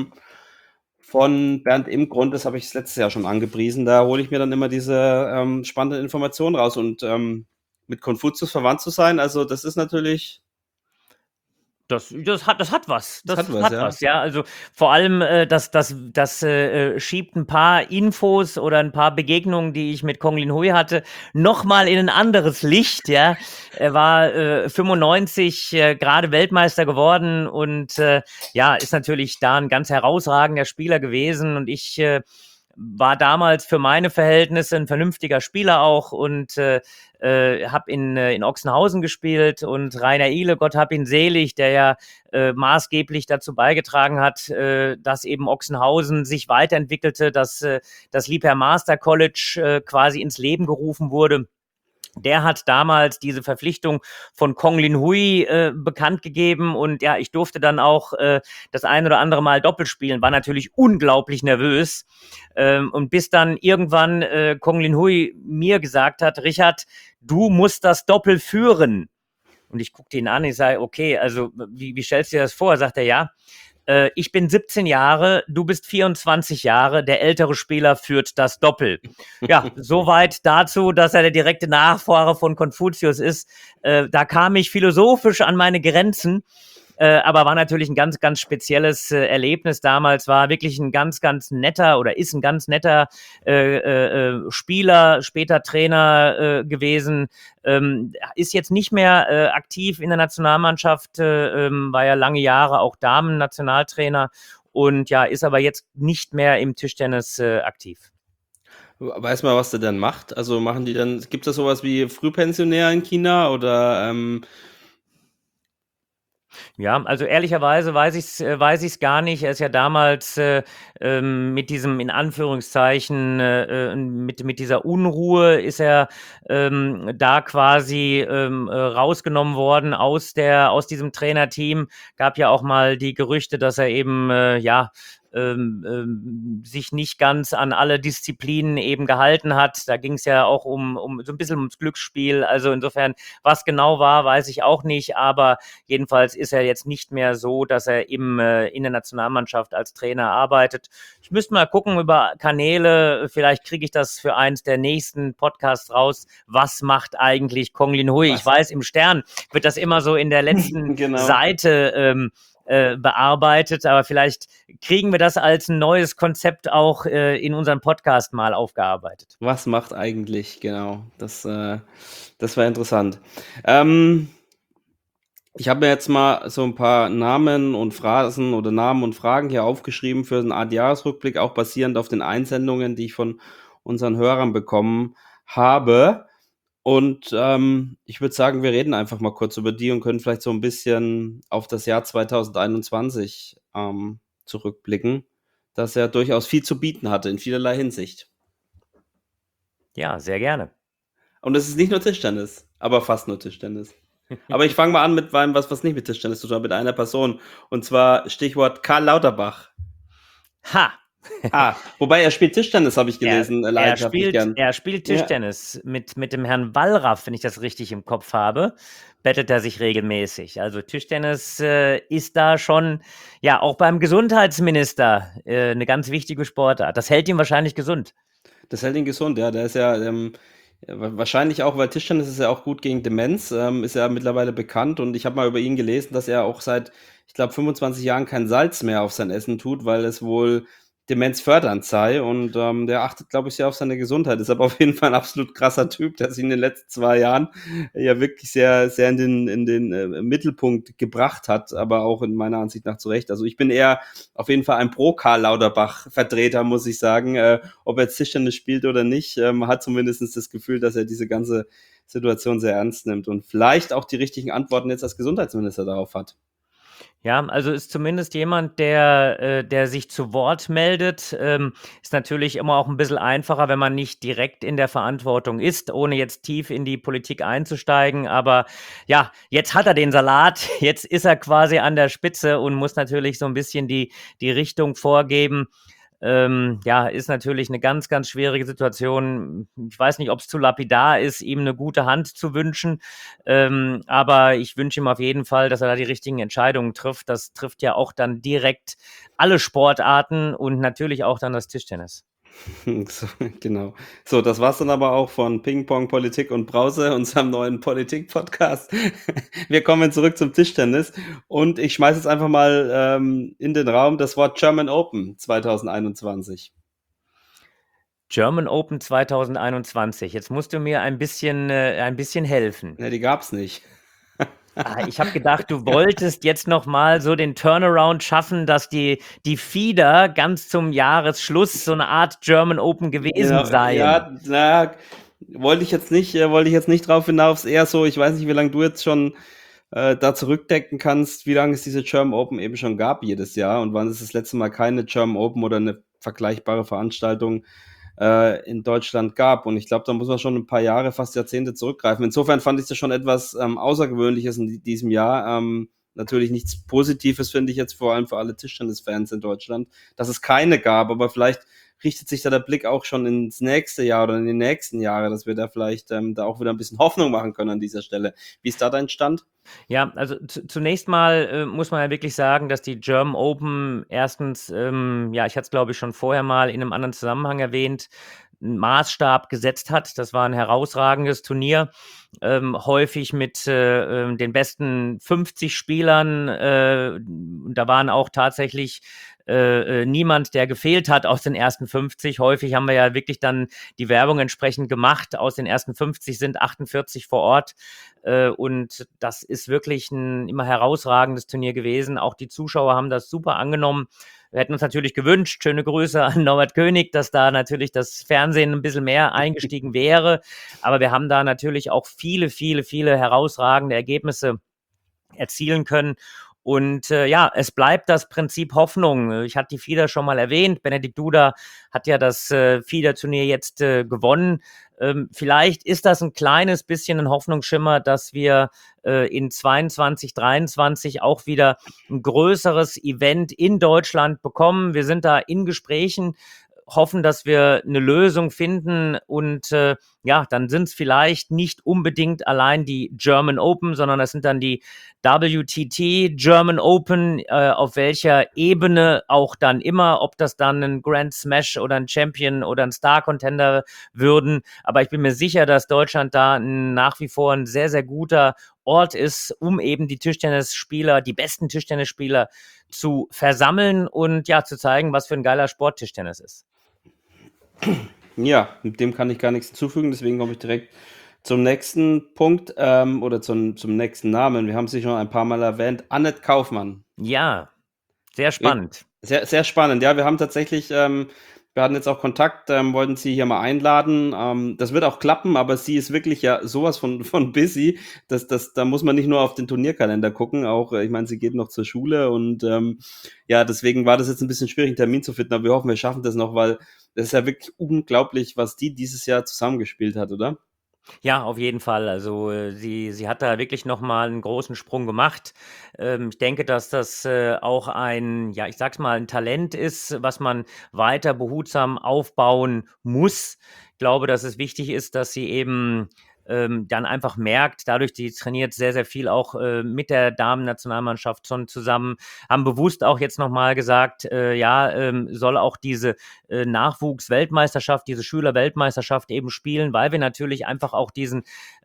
von Bernd Imgrund, das habe ich letztes Jahr schon angepriesen. Da hole ich mir dann immer diese spannenden Informationen raus und mit Konfuzius verwandt zu sein, also das ist natürlich,
Das hat was.
das
Das
hat was,
hat
ja.
was, ja. Also vor allem, das schiebt ein paar Infos oder ein paar Begegnungen, die ich mit Kong Lin Hui hatte, noch mal in ein anderes Licht, ja. Er war 95 gerade Weltmeister geworden und ja, ist natürlich da ein ganz herausragender Spieler gewesen und ich war damals für meine Verhältnisse ein vernünftiger Spieler auch und habe in Ochsenhausen gespielt und Rainer Ihle, Gott hab ihn selig, der ja maßgeblich dazu beigetragen hat, dass eben Ochsenhausen sich weiterentwickelte, dass das Liebherr Master College quasi ins Leben gerufen wurde. Der hat damals diese Verpflichtung von Kong Lin Hui bekannt gegeben und ja, ich durfte dann auch das ein oder andere Mal Doppel spielen, war natürlich unglaublich nervös und bis dann irgendwann Kong Lin Hui mir gesagt hat, Richard, du musst das Doppel führen. Und ich guckte ihn an, ich sage, okay, also wie stellst du dir das vor? Sagt er, ja, ich bin 17 Jahre, du bist 24 Jahre, der ältere Spieler führt das Doppel. Ja, soweit dazu, dass er der direkte Nachfahre von Konfuzius ist. Da kam ich philosophisch an meine Grenzen, aber war natürlich ein ganz, ganz spezielles Erlebnis damals, war wirklich ein ganz, ganz netter oder ist ein ganz netter Spieler, später Trainer gewesen, ist jetzt nicht mehr aktiv in der Nationalmannschaft, war ja lange Jahre auch Damen-Nationaltrainer und ja, ist aber jetzt nicht mehr im Tischtennis aktiv.
Weiß man, was der dann macht? Also machen die dann, gibt es sowas wie Frühpensionär in China oder
Ja, also ehrlicherweise weiß ich's gar nicht. Er ist ja damals mit diesem in Anführungszeichen mit dieser Unruhe ist er da quasi rausgenommen worden aus diesem Trainerteam. Gab ja auch mal die Gerüchte, dass er eben sich nicht ganz an alle Disziplinen eben gehalten hat. Da ging es ja auch um so ein bisschen ums Glücksspiel. Also insofern, was genau war, weiß ich auch nicht. Aber jedenfalls ist er jetzt nicht mehr so, dass er in der Nationalmannschaft als Trainer arbeitet. Ich müsste mal gucken über Kanäle. Vielleicht kriege ich das für eins der nächsten Podcasts raus. Was macht eigentlich Kong Lin Hui? Ich weiß, im Stern wird das immer so in der letzten
Genau.
Seite bearbeitet, aber vielleicht kriegen wir das als ein neues Konzept auch in unserem Podcast mal aufgearbeitet.
was macht eigentlich, genau, das war interessant. Ich habe mir jetzt mal so ein paar Namen und Phrasen oder Namen und Fragen hier aufgeschrieben für einen Art Jahresrückblick, auch basierend auf den Einsendungen, die ich von unseren Hörern bekommen habe. Und ich würde sagen, wir reden einfach mal kurz über die und können vielleicht so ein bisschen auf das Jahr 2021 zurückblicken, das ja durchaus viel zu bieten hatte in vielerlei Hinsicht.
Ja, sehr gerne.
Und es ist nicht nur Tischtennis, aber fast nur Tischtennis. Aber ich fange mal an mit was nicht mit Tischtennis zu tun hat, mit einer Person. Und zwar Stichwort Karl Lauterbach.
Ha!
Wobei er spielt Tischtennis, habe ich gelesen, leidenschaftlich gern.
Er spielt Tischtennis mit dem Herrn Wallraff, wenn ich das richtig im Kopf habe, bettet er sich regelmäßig. Also Tischtennis ist da schon, ja, auch beim Gesundheitsminister eine ganz wichtige Sportart. Das hält ihn wahrscheinlich gesund.
Das hält ihn gesund, ja. Der ist ja wahrscheinlich auch, weil Tischtennis ist ja auch gut gegen Demenz, ist ja mittlerweile bekannt. Und ich habe mal über ihn gelesen, dass er auch seit, ich glaube, 25 Jahren kein Salz mehr auf sein Essen tut, weil es wohl demenzfördernd sei. Und der achtet, glaube ich, sehr auf seine Gesundheit. Ist aber auf jeden Fall ein absolut krasser Typ, der sich in den letzten 2 Jahren ja wirklich sehr, sehr in den Mittelpunkt gebracht hat, aber auch in meiner Ansicht nach zu Recht. Also ich bin eher auf jeden Fall ein Pro-Karl Lauterbach-Vertreter, muss ich sagen. Ob er jetzt Tischtennis spielt oder nicht, hat zumindest das Gefühl, dass er diese ganze Situation sehr ernst nimmt und vielleicht auch die richtigen Antworten jetzt als Gesundheitsminister darauf hat.
Ja, also ist zumindest jemand, der sich zu Wort meldet. Ist natürlich immer auch ein bisschen einfacher, wenn man nicht direkt in der Verantwortung ist, ohne jetzt tief in die Politik einzusteigen. Aber ja, jetzt hat er den Salat, jetzt ist er quasi an der Spitze und muss natürlich so ein bisschen die Richtung vorgeben. Ja, ist natürlich eine ganz, ganz schwierige Situation. Ich weiß nicht, ob es zu lapidar ist, ihm eine gute Hand zu wünschen, aber ich wünsche ihm auf jeden Fall, dass er da die richtigen Entscheidungen trifft. Das trifft ja auch dann direkt alle Sportarten und natürlich auch dann das Tischtennis.
So, genau. So, das war's dann aber auch von Ping Pong, Politik und Brause, unserem neuen Politik-Podcast. Wir kommen zurück zum Tischtennis und ich schmeiße jetzt einfach mal in den Raum das Wort German Open 2021.
German Open 2021. Jetzt musst du mir ein bisschen helfen.
Ne, die gab's nicht.
Ich habe gedacht, du wolltest jetzt noch mal so den Turnaround schaffen, dass die FIDE ganz zum Jahresschluss so eine Art German Open gewesen seien.
Ja, na, wollte ich jetzt nicht drauf hinaus. Eher so, ich weiß nicht, wie lange du jetzt schon da zurückdenken kannst, wie lange es diese German Open eben schon gab jedes Jahr und wann es das letzte Mal keine German Open oder eine vergleichbare Veranstaltung in Deutschland gab. Und ich glaube, da muss man schon ein paar Jahre, fast Jahrzehnte zurückgreifen. Insofern fand ich das schon etwas Außergewöhnliches in diesem Jahr. Natürlich nichts Positives, finde ich jetzt vor allem für alle Tischtennis-Fans in Deutschland, dass es keine gab. Aber vielleicht richtet sich da der Blick auch schon ins nächste Jahr oder in die nächsten Jahre, dass wir da vielleicht da auch wieder ein bisschen Hoffnung machen können an dieser Stelle. Wie ist da dein Stand?
Ja, also zunächst mal muss man ja wirklich sagen, dass die German Open erstens, ja, ich hatte es glaube ich schon vorher mal in einem anderen Zusammenhang erwähnt, einen Maßstab gesetzt hat. Das war ein herausragendes Turnier, häufig mit den besten 50 Spielern. Da waren auch tatsächlich niemand, der gefehlt hat aus den ersten 50. Häufig haben wir ja wirklich dann die Werbung entsprechend gemacht. Aus den ersten 50 sind 48 vor Ort. Und das ist wirklich ein immer herausragendes Turnier gewesen. Auch die Zuschauer haben das super angenommen. Wir hätten uns natürlich gewünscht, schöne Grüße an Norbert König, dass da natürlich das Fernsehen ein bisschen mehr eingestiegen wäre. Aber wir haben da natürlich auch viele, viele, viele herausragende Ergebnisse erzielen können. Und ja, es bleibt das Prinzip Hoffnung. Ich hatte die FIDE schon mal erwähnt. Benedikt Duda hat ja das FIDE-Turnier jetzt gewonnen. Vielleicht ist das ein kleines bisschen ein Hoffnungsschimmer, dass wir in 22, 23 auch wieder ein größeres Event in Deutschland bekommen. Wir sind da in Gesprächen, hoffen, dass wir eine Lösung finden und ja, dann sind es vielleicht nicht unbedingt allein die German Open, sondern das sind dann die WTT German Open, auf welcher Ebene auch dann immer, ob das dann ein Grand Smash oder ein Champion oder ein Star Contender würden. Aber ich bin mir sicher, dass Deutschland da nach wie vor ein sehr, sehr guter Ort ist, um eben die Tischtennisspieler, die besten Tischtennisspieler zu versammeln und ja, zu zeigen, was für ein geiler Sport Tischtennis ist.
Ja, mit dem kann ich gar nichts hinzufügen, deswegen komme ich direkt zum nächsten Punkt oder zum nächsten Namen. Wir haben sie schon ein paar Mal erwähnt. Anett Kaufmann.
Ja, sehr spannend.
Sehr, sehr spannend. Ja, wir haben tatsächlich, wir hatten jetzt auch Kontakt, wollten sie hier mal einladen. Das wird auch klappen, aber sie ist wirklich ja sowas von busy. Da muss man nicht nur auf den Turnierkalender gucken, auch, ich meine, sie geht noch zur Schule und ja, deswegen war das jetzt ein bisschen schwierig, einen Termin zu finden, aber wir hoffen, wir schaffen das noch, weil das ist ja wirklich unglaublich, was die dieses Jahr zusammengespielt hat, oder?
Ja, auf jeden Fall. Also sie hat da wirklich nochmal einen großen Sprung gemacht. Ich denke, dass das auch ein, ja, ich sag's mal, ein Talent ist, was man weiter behutsam aufbauen muss. Ich glaube, dass es wichtig ist, dass sie eben dann einfach merkt, dadurch, die trainiert sehr, sehr viel auch mit der Damen-Nationalmannschaft schon zusammen, haben bewusst auch jetzt nochmal gesagt, ja, soll auch diese Nachwuchs-Weltmeisterschaft, diese Schüler-Weltmeisterschaft eben spielen, weil wir natürlich einfach auch diesen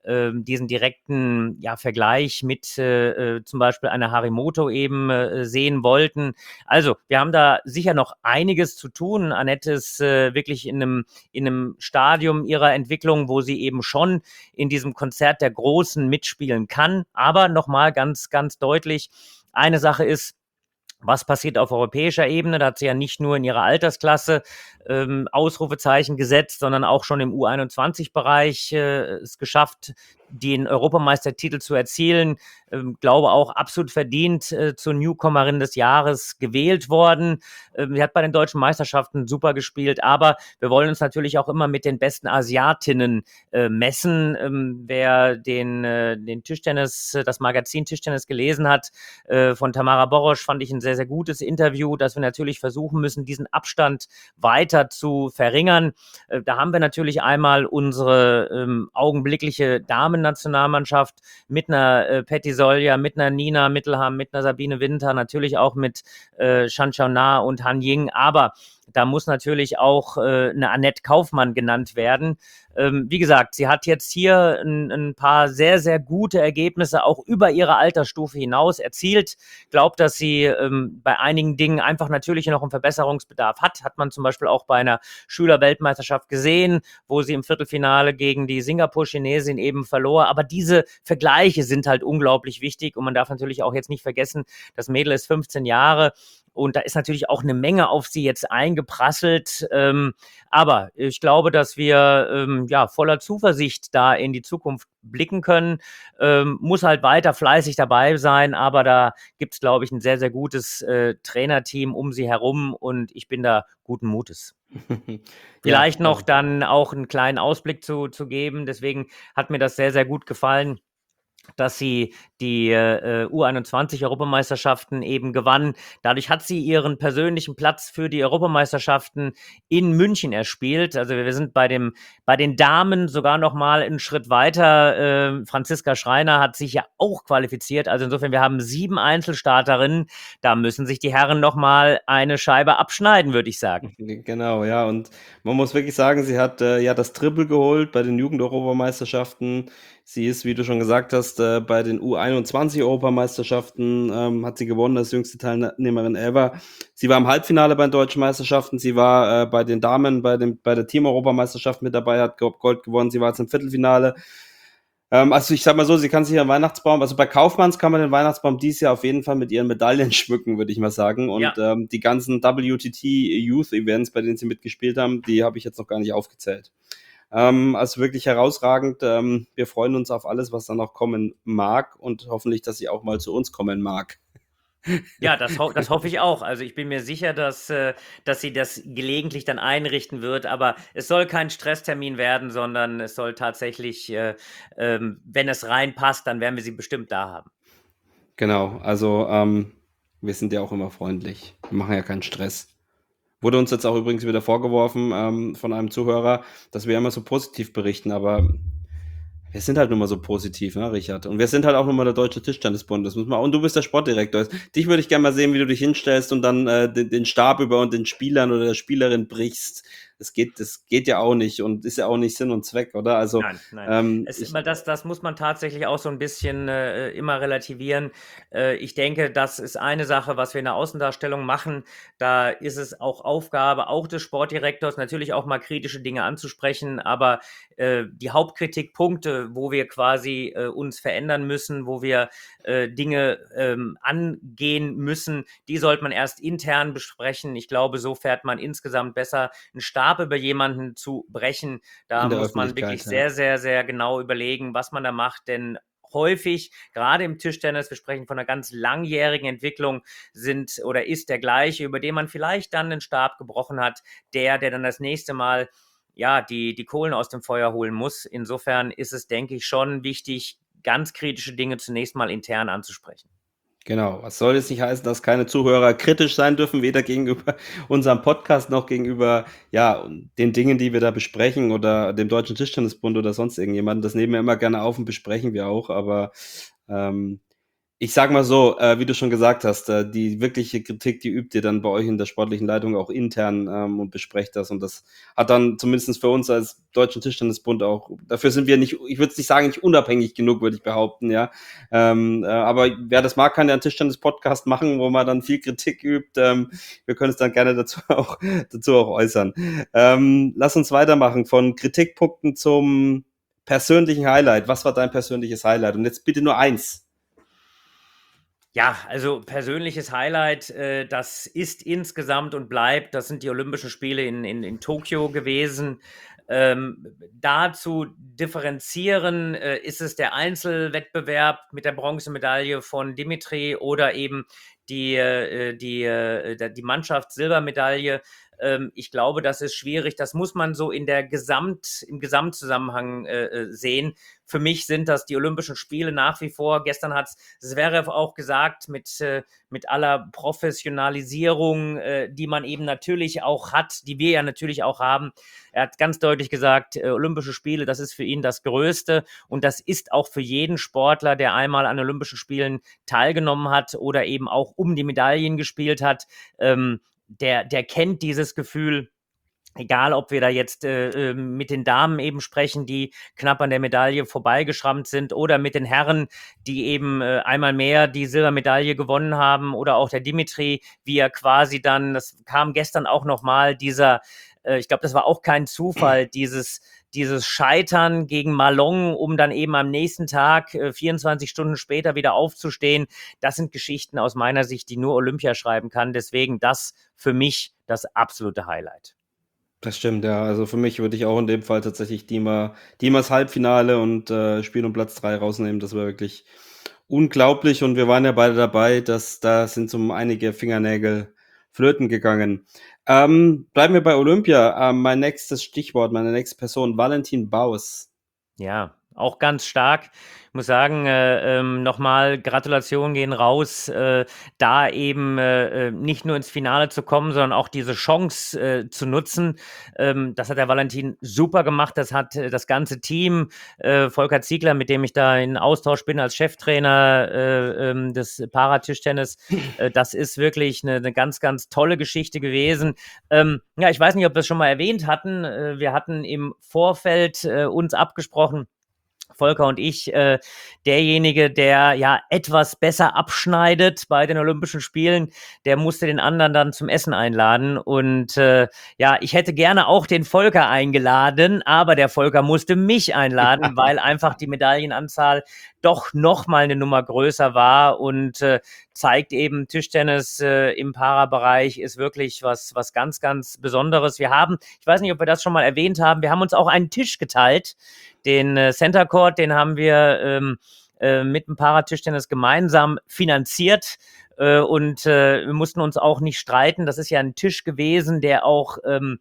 direkten Vergleich mit zum Beispiel einer Harimoto eben sehen wollten. Also, wir haben da sicher noch einiges zu tun. Anett ist wirklich in einem Stadium ihrer Entwicklung, wo sie eben schon in diesem Konzert der Großen mitspielen kann. Aber nochmal ganz, ganz deutlich, eine Sache ist, was passiert auf europäischer Ebene? Da hat sie ja nicht nur in ihrer Altersklasse Ausrufezeichen gesetzt, sondern auch schon im U21-Bereich es geschafft, den Europameistertitel zu erzielen. Glaube auch absolut verdient zur Newcomerin des Jahres gewählt worden. Sie hat bei den deutschen Meisterschaften super gespielt, aber wir wollen uns natürlich auch immer mit den besten Asiatinnen messen. Wer den Tischtennis, das Magazin Tischtennis gelesen hat, von Tamara Borosch, fand ich ein sehr, sehr gutes Interview, dass wir natürlich versuchen müssen, diesen Abstand weiter zu verringern. Da haben wir natürlich einmal unsere augenblickliche Damen-Nationalmannschaft mit einer Patty Solja, mit einer Nina Mittelham, mit einer Sabine Winter, natürlich auch mit Shan Xiaona und Han Ying, aber da muss natürlich auch eine Annette Kaufmann genannt werden. Wie gesagt, sie hat jetzt hier ein paar sehr, sehr gute Ergebnisse auch über ihre Altersstufe hinaus erzielt. Glaubt, dass sie bei einigen Dingen einfach natürlich noch einen Verbesserungsbedarf hat. Hat man zum Beispiel auch bei einer Schüler-Weltmeisterschaft gesehen, wo sie im Viertelfinale gegen die Singapur-Chinesin eben verlor. Aber diese Vergleiche sind halt unglaublich wichtig und man darf natürlich auch jetzt nicht vergessen, das Mädel ist 15 Jahre. Und da ist natürlich auch eine Menge auf sie jetzt eingeprasselt. Aber ich glaube, dass wir voller Zuversicht da in die Zukunft blicken können. Muss halt weiter fleißig dabei sein. Aber da gibt es, glaube ich, ein sehr, sehr gutes Trainerteam um sie herum. Und ich bin da guten Mutes. Vielleicht noch dann auch einen kleinen Ausblick zu geben. Deswegen hat mir das sehr, sehr gut gefallen, dass sie die U21-Europameisterschaften eben gewann. Dadurch hat sie ihren persönlichen Platz für die Europameisterschaften in München erspielt. Also wir sind bei den Damen sogar noch mal einen Schritt weiter. Franziska Schreiner hat sich ja auch qualifiziert. Also insofern, wir haben 7 Einzelstarterinnen. Da müssen sich die Herren noch mal eine Scheibe abschneiden, würde ich sagen.
Genau, ja. Und man muss wirklich sagen, sie hat das Triple geholt bei den Jugend-Europameisterschaften. Sie ist, wie du schon gesagt hast, bei den U21-Europameisterschaften hat sie gewonnen, als jüngste Teilnehmerin ever. Sie war im Halbfinale bei den Deutschen Meisterschaften. Sie war bei den Damen bei der Team-Europameisterschaft mit dabei, hat Gold gewonnen. Sie war jetzt im Viertelfinale. Also ich sag mal so, sie kann sich ihren Weihnachtsbaum, also bei Kaufmanns kann man den Weihnachtsbaum dieses Jahr auf jeden Fall mit ihren Medaillen schmücken, würde ich mal sagen. Und die ganzen WTT Youth Events, bei denen sie mitgespielt haben, die habe ich jetzt noch gar nicht aufgezählt. Also wirklich herausragend. Wir freuen uns auf alles, was dann noch kommen mag und hoffentlich, dass sie auch mal zu uns kommen mag.
Ja, das hoffe ich auch. Also ich bin mir sicher, dass sie das gelegentlich dann einrichten wird, aber es soll kein Stresstermin werden, sondern es soll tatsächlich, wenn es reinpasst, dann werden wir sie bestimmt da haben.
Genau, also wir sind ja auch immer freundlich. Wir machen ja keinen Stress. Wurde uns jetzt auch übrigens wieder vorgeworfen von einem Zuhörer, dass wir immer so positiv berichten, aber wir sind halt nun mal so positiv, ne, Richard? Und wir sind halt auch nun mal der Deutsche Tischtennisbund. Das muss man. Und du bist der Sportdirektor. Dich würde ich gerne mal sehen, wie du dich hinstellst und dann den Stab über und den Spielern oder der Spielerin brichst. Das geht ja auch nicht und ist ja auch nicht Sinn und Zweck, oder? Also
Nein. Das muss man tatsächlich auch so ein bisschen immer relativieren. Ich denke, das ist eine Sache, was wir in der Außendarstellung machen. Da ist es auch Aufgabe auch des Sportdirektors, natürlich auch mal kritische Dinge anzusprechen, aber die Hauptkritikpunkte, wo wir quasi uns verändern müssen, wo wir Dinge angehen müssen, die sollte man erst intern besprechen. Ich glaube, so fährt man insgesamt besser. Einen Stab über jemanden zu brechen, da muss man wirklich sehr, sehr, sehr genau überlegen, was man da macht, denn häufig, gerade im Tischtennis, wir sprechen von einer ganz langjährigen Entwicklung, ist der gleiche, über den man vielleicht dann den Stab gebrochen hat, der dann das nächste Mal die Kohlen aus dem Feuer holen muss. Insofern ist es, denke ich, schon wichtig, ganz kritische Dinge zunächst mal intern anzusprechen.
Genau, was soll jetzt nicht heißen, dass keine Zuhörer kritisch sein dürfen, weder gegenüber unserem Podcast noch gegenüber den Dingen, die wir da besprechen oder dem Deutschen Tischtennisbund oder sonst irgendjemanden. Das nehmen wir immer gerne auf und besprechen wir auch, aber ich sag mal so, wie du schon gesagt hast, die wirkliche Kritik, die übt ihr dann bei euch in der sportlichen Leitung auch intern und besprecht das. Und das hat dann zumindest für uns als Deutschen Tischtennisbund auch, dafür sind wir nicht, ich würde nicht sagen, nicht unabhängig genug, würde ich behaupten, ja. Aber wer das mag, kann ja einen Tischtennis-Podcast machen, wo man dann viel Kritik übt. Wir können es dann gerne dazu auch äußern. Lass uns weitermachen von Kritikpunkten zum persönlichen Highlight. Was war dein persönliches Highlight? Und jetzt bitte nur eins.
Ja, also persönliches Highlight, das ist insgesamt und bleibt, das sind die Olympischen Spiele in Tokio gewesen. Da zu differenzieren, ist es der Einzelwettbewerb mit der Bronzemedaille von Dimitri oder eben die Mannschafts-Silbermedaille. Ich glaube, das ist schwierig. Das muss man so im Gesamtzusammenhang sehen. für mich sind das die Olympischen Spiele nach wie vor. Gestern hat Zverev auch gesagt, mit aller Professionalisierung, die man eben natürlich auch hat, die wir ja natürlich auch haben. Er hat ganz deutlich gesagt, Olympische Spiele, das ist für ihn das Größte und das ist auch für jeden Sportler, der einmal an Olympischen Spielen teilgenommen hat oder eben auch um die Medaillen gespielt hat, der kennt dieses Gefühl. Egal, ob wir da jetzt mit den Damen eben sprechen, die knapp an der Medaille vorbeigeschrammt sind, oder mit den Herren, die eben einmal mehr die Silbermedaille gewonnen haben, oder auch der Dimitri, wie er quasi dann, das kam gestern auch nochmal, ich glaube, das war auch kein Zufall, dieses Scheitern gegen Malong, um dann eben am nächsten Tag 24 Stunden später wieder aufzustehen. Das sind Geschichten aus meiner Sicht, die nur Olympia schreiben kann. Deswegen das für mich das absolute Highlight.
Das stimmt, ja. Also für mich würde ich auch in dem Fall tatsächlich Dimas Halbfinale und Spiel um Platz 3 rausnehmen. Das war wirklich unglaublich und wir waren ja beide dabei, da sind so einige Fingernägel flöten gegangen. Bleiben wir bei Olympia. Mein nächstes Stichwort, meine nächste Person, Valentin Baus.
Ja, auch ganz stark. Ich muss sagen, nochmal Gratulationen gehen raus, da eben nicht nur ins Finale zu kommen, sondern auch diese Chance zu nutzen. Das hat der Valentin super gemacht. Das hat das ganze Team, Volker Ziegler, mit dem ich da in Austausch bin als Cheftrainer des Paratischtennis. Das ist wirklich eine ganz, ganz tolle Geschichte gewesen. Ja, ich weiß nicht, ob wir es schon mal erwähnt hatten. Wir hatten im Vorfeld uns abgesprochen, Volker und ich, derjenige, der ja etwas besser abschneidet bei den Olympischen Spielen, der musste den anderen dann zum Essen einladen. Und ja, ich hätte gerne auch den Volker eingeladen, aber der Volker musste mich einladen, weil einfach die Medaillenanzahl doch noch mal eine Nummer größer war und zeigt eben, Tischtennis im Para-Bereich ist wirklich was ganz, ganz Besonderes. Ich weiß nicht, ob wir das schon mal erwähnt haben, wir haben uns auch einen Tisch geteilt. Den Center Court, den haben wir mit dem Paratischtennis gemeinsam finanziert und wir mussten uns auch nicht streiten. Das ist ja ein Tisch gewesen, der auch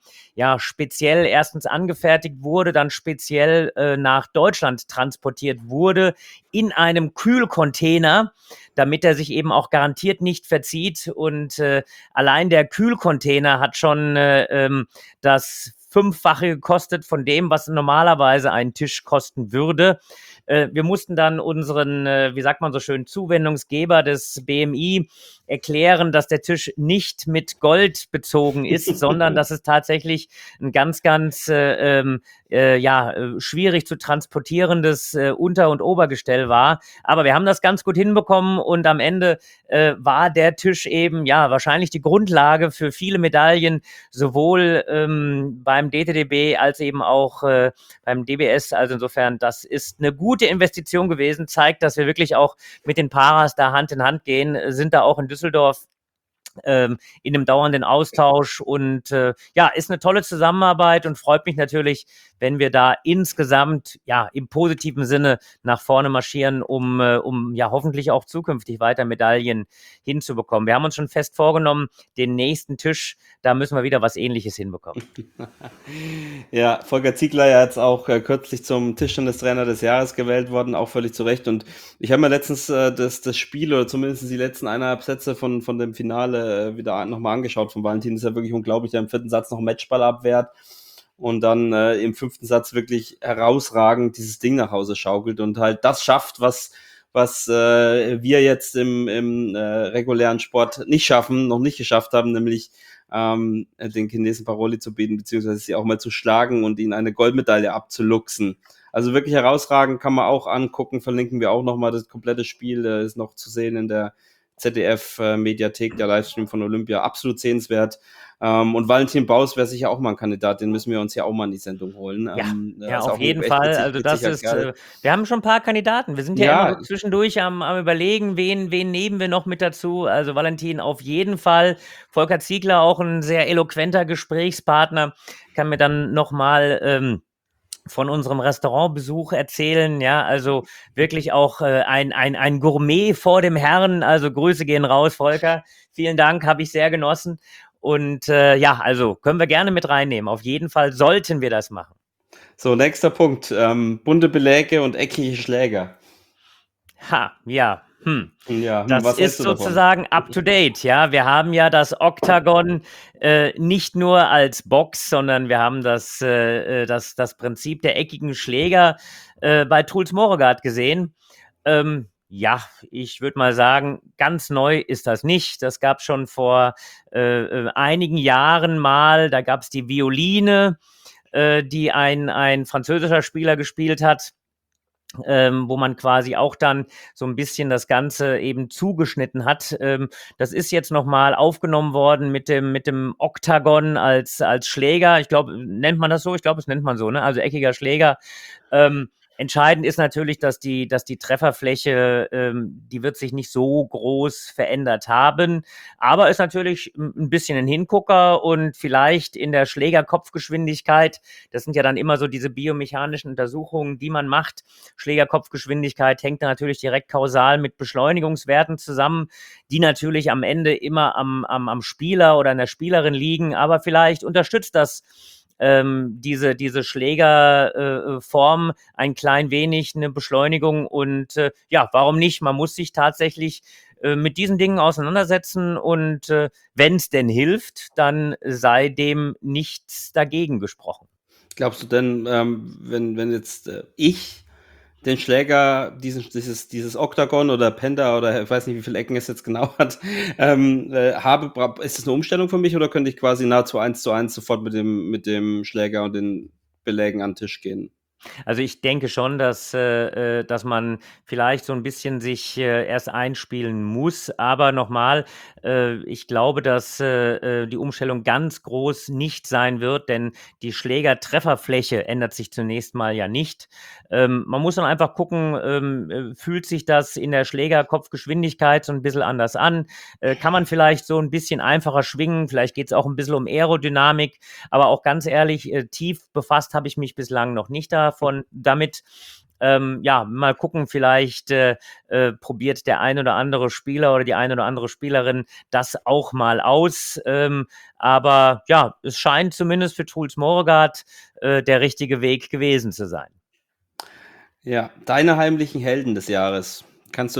ja speziell erstens angefertigt wurde, dann speziell nach Deutschland transportiert wurde in einem Kühlcontainer, damit er sich eben auch garantiert nicht verzieht. Und allein der Kühlcontainer hat schon das 5-fache gekostet von dem, was normalerweise ein Tisch kosten würde. Wir mussten dann unseren, wie sagt man so schön, Zuwendungsgeber des BMI erklären, dass der Tisch nicht mit Gold bezogen ist, sondern dass es tatsächlich ein ganz, ganz schwierig zu transportierendes Unter- und Obergestell war. Aber wir haben das ganz gut hinbekommen und am Ende war der Tisch eben ja wahrscheinlich die Grundlage für viele Medaillen, sowohl beim DTDB als eben auch beim DBS. Also insofern, das ist eine gute Investition gewesen, zeigt, dass wir wirklich auch mit den Paras da Hand in Hand gehen, sind da auch in Düsseldorf in einem dauernden Austausch und ja, ist eine tolle Zusammenarbeit und freut mich natürlich, wenn wir da insgesamt ja im positiven Sinne nach vorne marschieren, um ja hoffentlich auch zukünftig weiter Medaillen hinzubekommen. Wir haben uns schon fest vorgenommen, den nächsten Tisch, da müssen wir wieder was Ähnliches hinbekommen.
Ja, Volker Ziegler ja jetzt auch kürzlich zum Tischtennistrainer des Jahres gewählt worden, auch völlig zu Recht. Und ich habe mir letztens das Spiel oder zumindest die letzten 1,5 Sätze von dem Finale wieder nochmal angeschaut von Valentin. Das ist ja wirklich unglaublich, der im 4. Satz noch Matchball abwehrt und dann im 5. Satz wirklich herausragend dieses Ding nach Hause schaukelt und halt das schafft, was wir jetzt im regulären Sport noch nicht geschafft haben, nämlich den Chinesen Paroli zu bieten, beziehungsweise sie auch mal zu schlagen und ihnen eine Goldmedaille abzuluxen. Also wirklich herausragend, kann man auch angucken, verlinken wir auch nochmal, das komplette Spiel ist noch zu sehen in der ZDF-Mediathek, der Livestream von Olympia, absolut sehenswert. Und Valentin Baus wäre sicher auch mal ein Kandidat, den müssen wir uns ja auch mal in die Sendung holen.
Ja, auf jeden Fall. Also das ist, wir haben schon ein paar Kandidaten. Wir sind ja immer zwischendurch am Überlegen, wen nehmen wir noch mit dazu. Also Valentin auf jeden Fall. Volker Ziegler auch ein sehr eloquenter Gesprächspartner. Kann mir dann nochmal von unserem Restaurantbesuch erzählen, ja, also wirklich auch ein Gourmet vor dem Herrn, also Grüße gehen raus, Volker, vielen Dank, habe ich sehr genossen und ja, also können wir gerne mit reinnehmen, auf jeden Fall sollten wir das machen.
So, nächster Punkt. Bunte Beläge und eckige Schläger.
Ja.
Ja,
Das
was hältst
ist
du davon?
sozusagen up to date, ja. Wir haben ja das Oktagon nicht nur als Box, sondern wir haben das Prinzip der eckigen Schläger bei Truls Moregard gesehen. Ja, ich würde mal sagen, ganz neu ist das nicht. Das gab es schon vor einigen Jahren mal. Da gab es die Violine, die ein französischer Spieler gespielt hat. Wo man quasi auch dann so ein bisschen das Ganze eben zugeschnitten hat. Das ist jetzt nochmal aufgenommen worden mit dem Oktagon als Schläger. Ich glaube, nennt man das so? Ich glaube, es nennt man so, ne? Also eckiger Schläger. Entscheidend ist natürlich, dass die Trefferfläche, die wird sich nicht so groß verändert haben, aber ist natürlich ein bisschen ein Hingucker und vielleicht in der Schlägerkopfgeschwindigkeit, das sind ja dann immer so diese biomechanischen Untersuchungen, die man macht. Schlägerkopfgeschwindigkeit hängt da natürlich direkt kausal mit Beschleunigungswerten zusammen, die natürlich am Ende immer am Spieler oder an der Spielerin liegen, aber vielleicht unterstützt das diese Schlägerform ein klein wenig eine Beschleunigung und ja, warum nicht? Man muss sich tatsächlich mit diesen Dingen auseinandersetzen und wenn es denn hilft, dann sei dem nichts dagegen gesprochen.
Glaubst du denn, wenn jetzt ich den Schläger, dieses Oktagon oder Penta oder ich weiß nicht, wie viele Ecken es jetzt genau hat, habe, ist das eine Umstellung für mich oder könnte ich quasi nahezu 1:1 sofort mit dem Schläger und den Belägen an den Tisch gehen?
Also, ich denke schon, dass man vielleicht so ein bisschen sich erst einspielen muss. Aber nochmal, ich glaube, dass die Umstellung ganz groß nicht sein wird, denn die Schlägertrefferfläche ändert sich zunächst mal ja nicht. Man muss dann einfach gucken, fühlt sich das in der Schlägerkopfgeschwindigkeit so ein bisschen anders an? Kann man vielleicht so ein bisschen einfacher schwingen? Vielleicht geht es auch ein bisschen um Aerodynamik. Aber auch ganz ehrlich, tief befasst habe ich mich bislang noch nicht damit. Ja, mal gucken, vielleicht probiert der ein oder andere Spieler oder die eine oder andere Spielerin das auch mal aus. Aber ja, es scheint zumindest für Truls Moregard der richtige Weg gewesen zu sein.
Ja, deine heimlichen Helden des Jahres. Kannst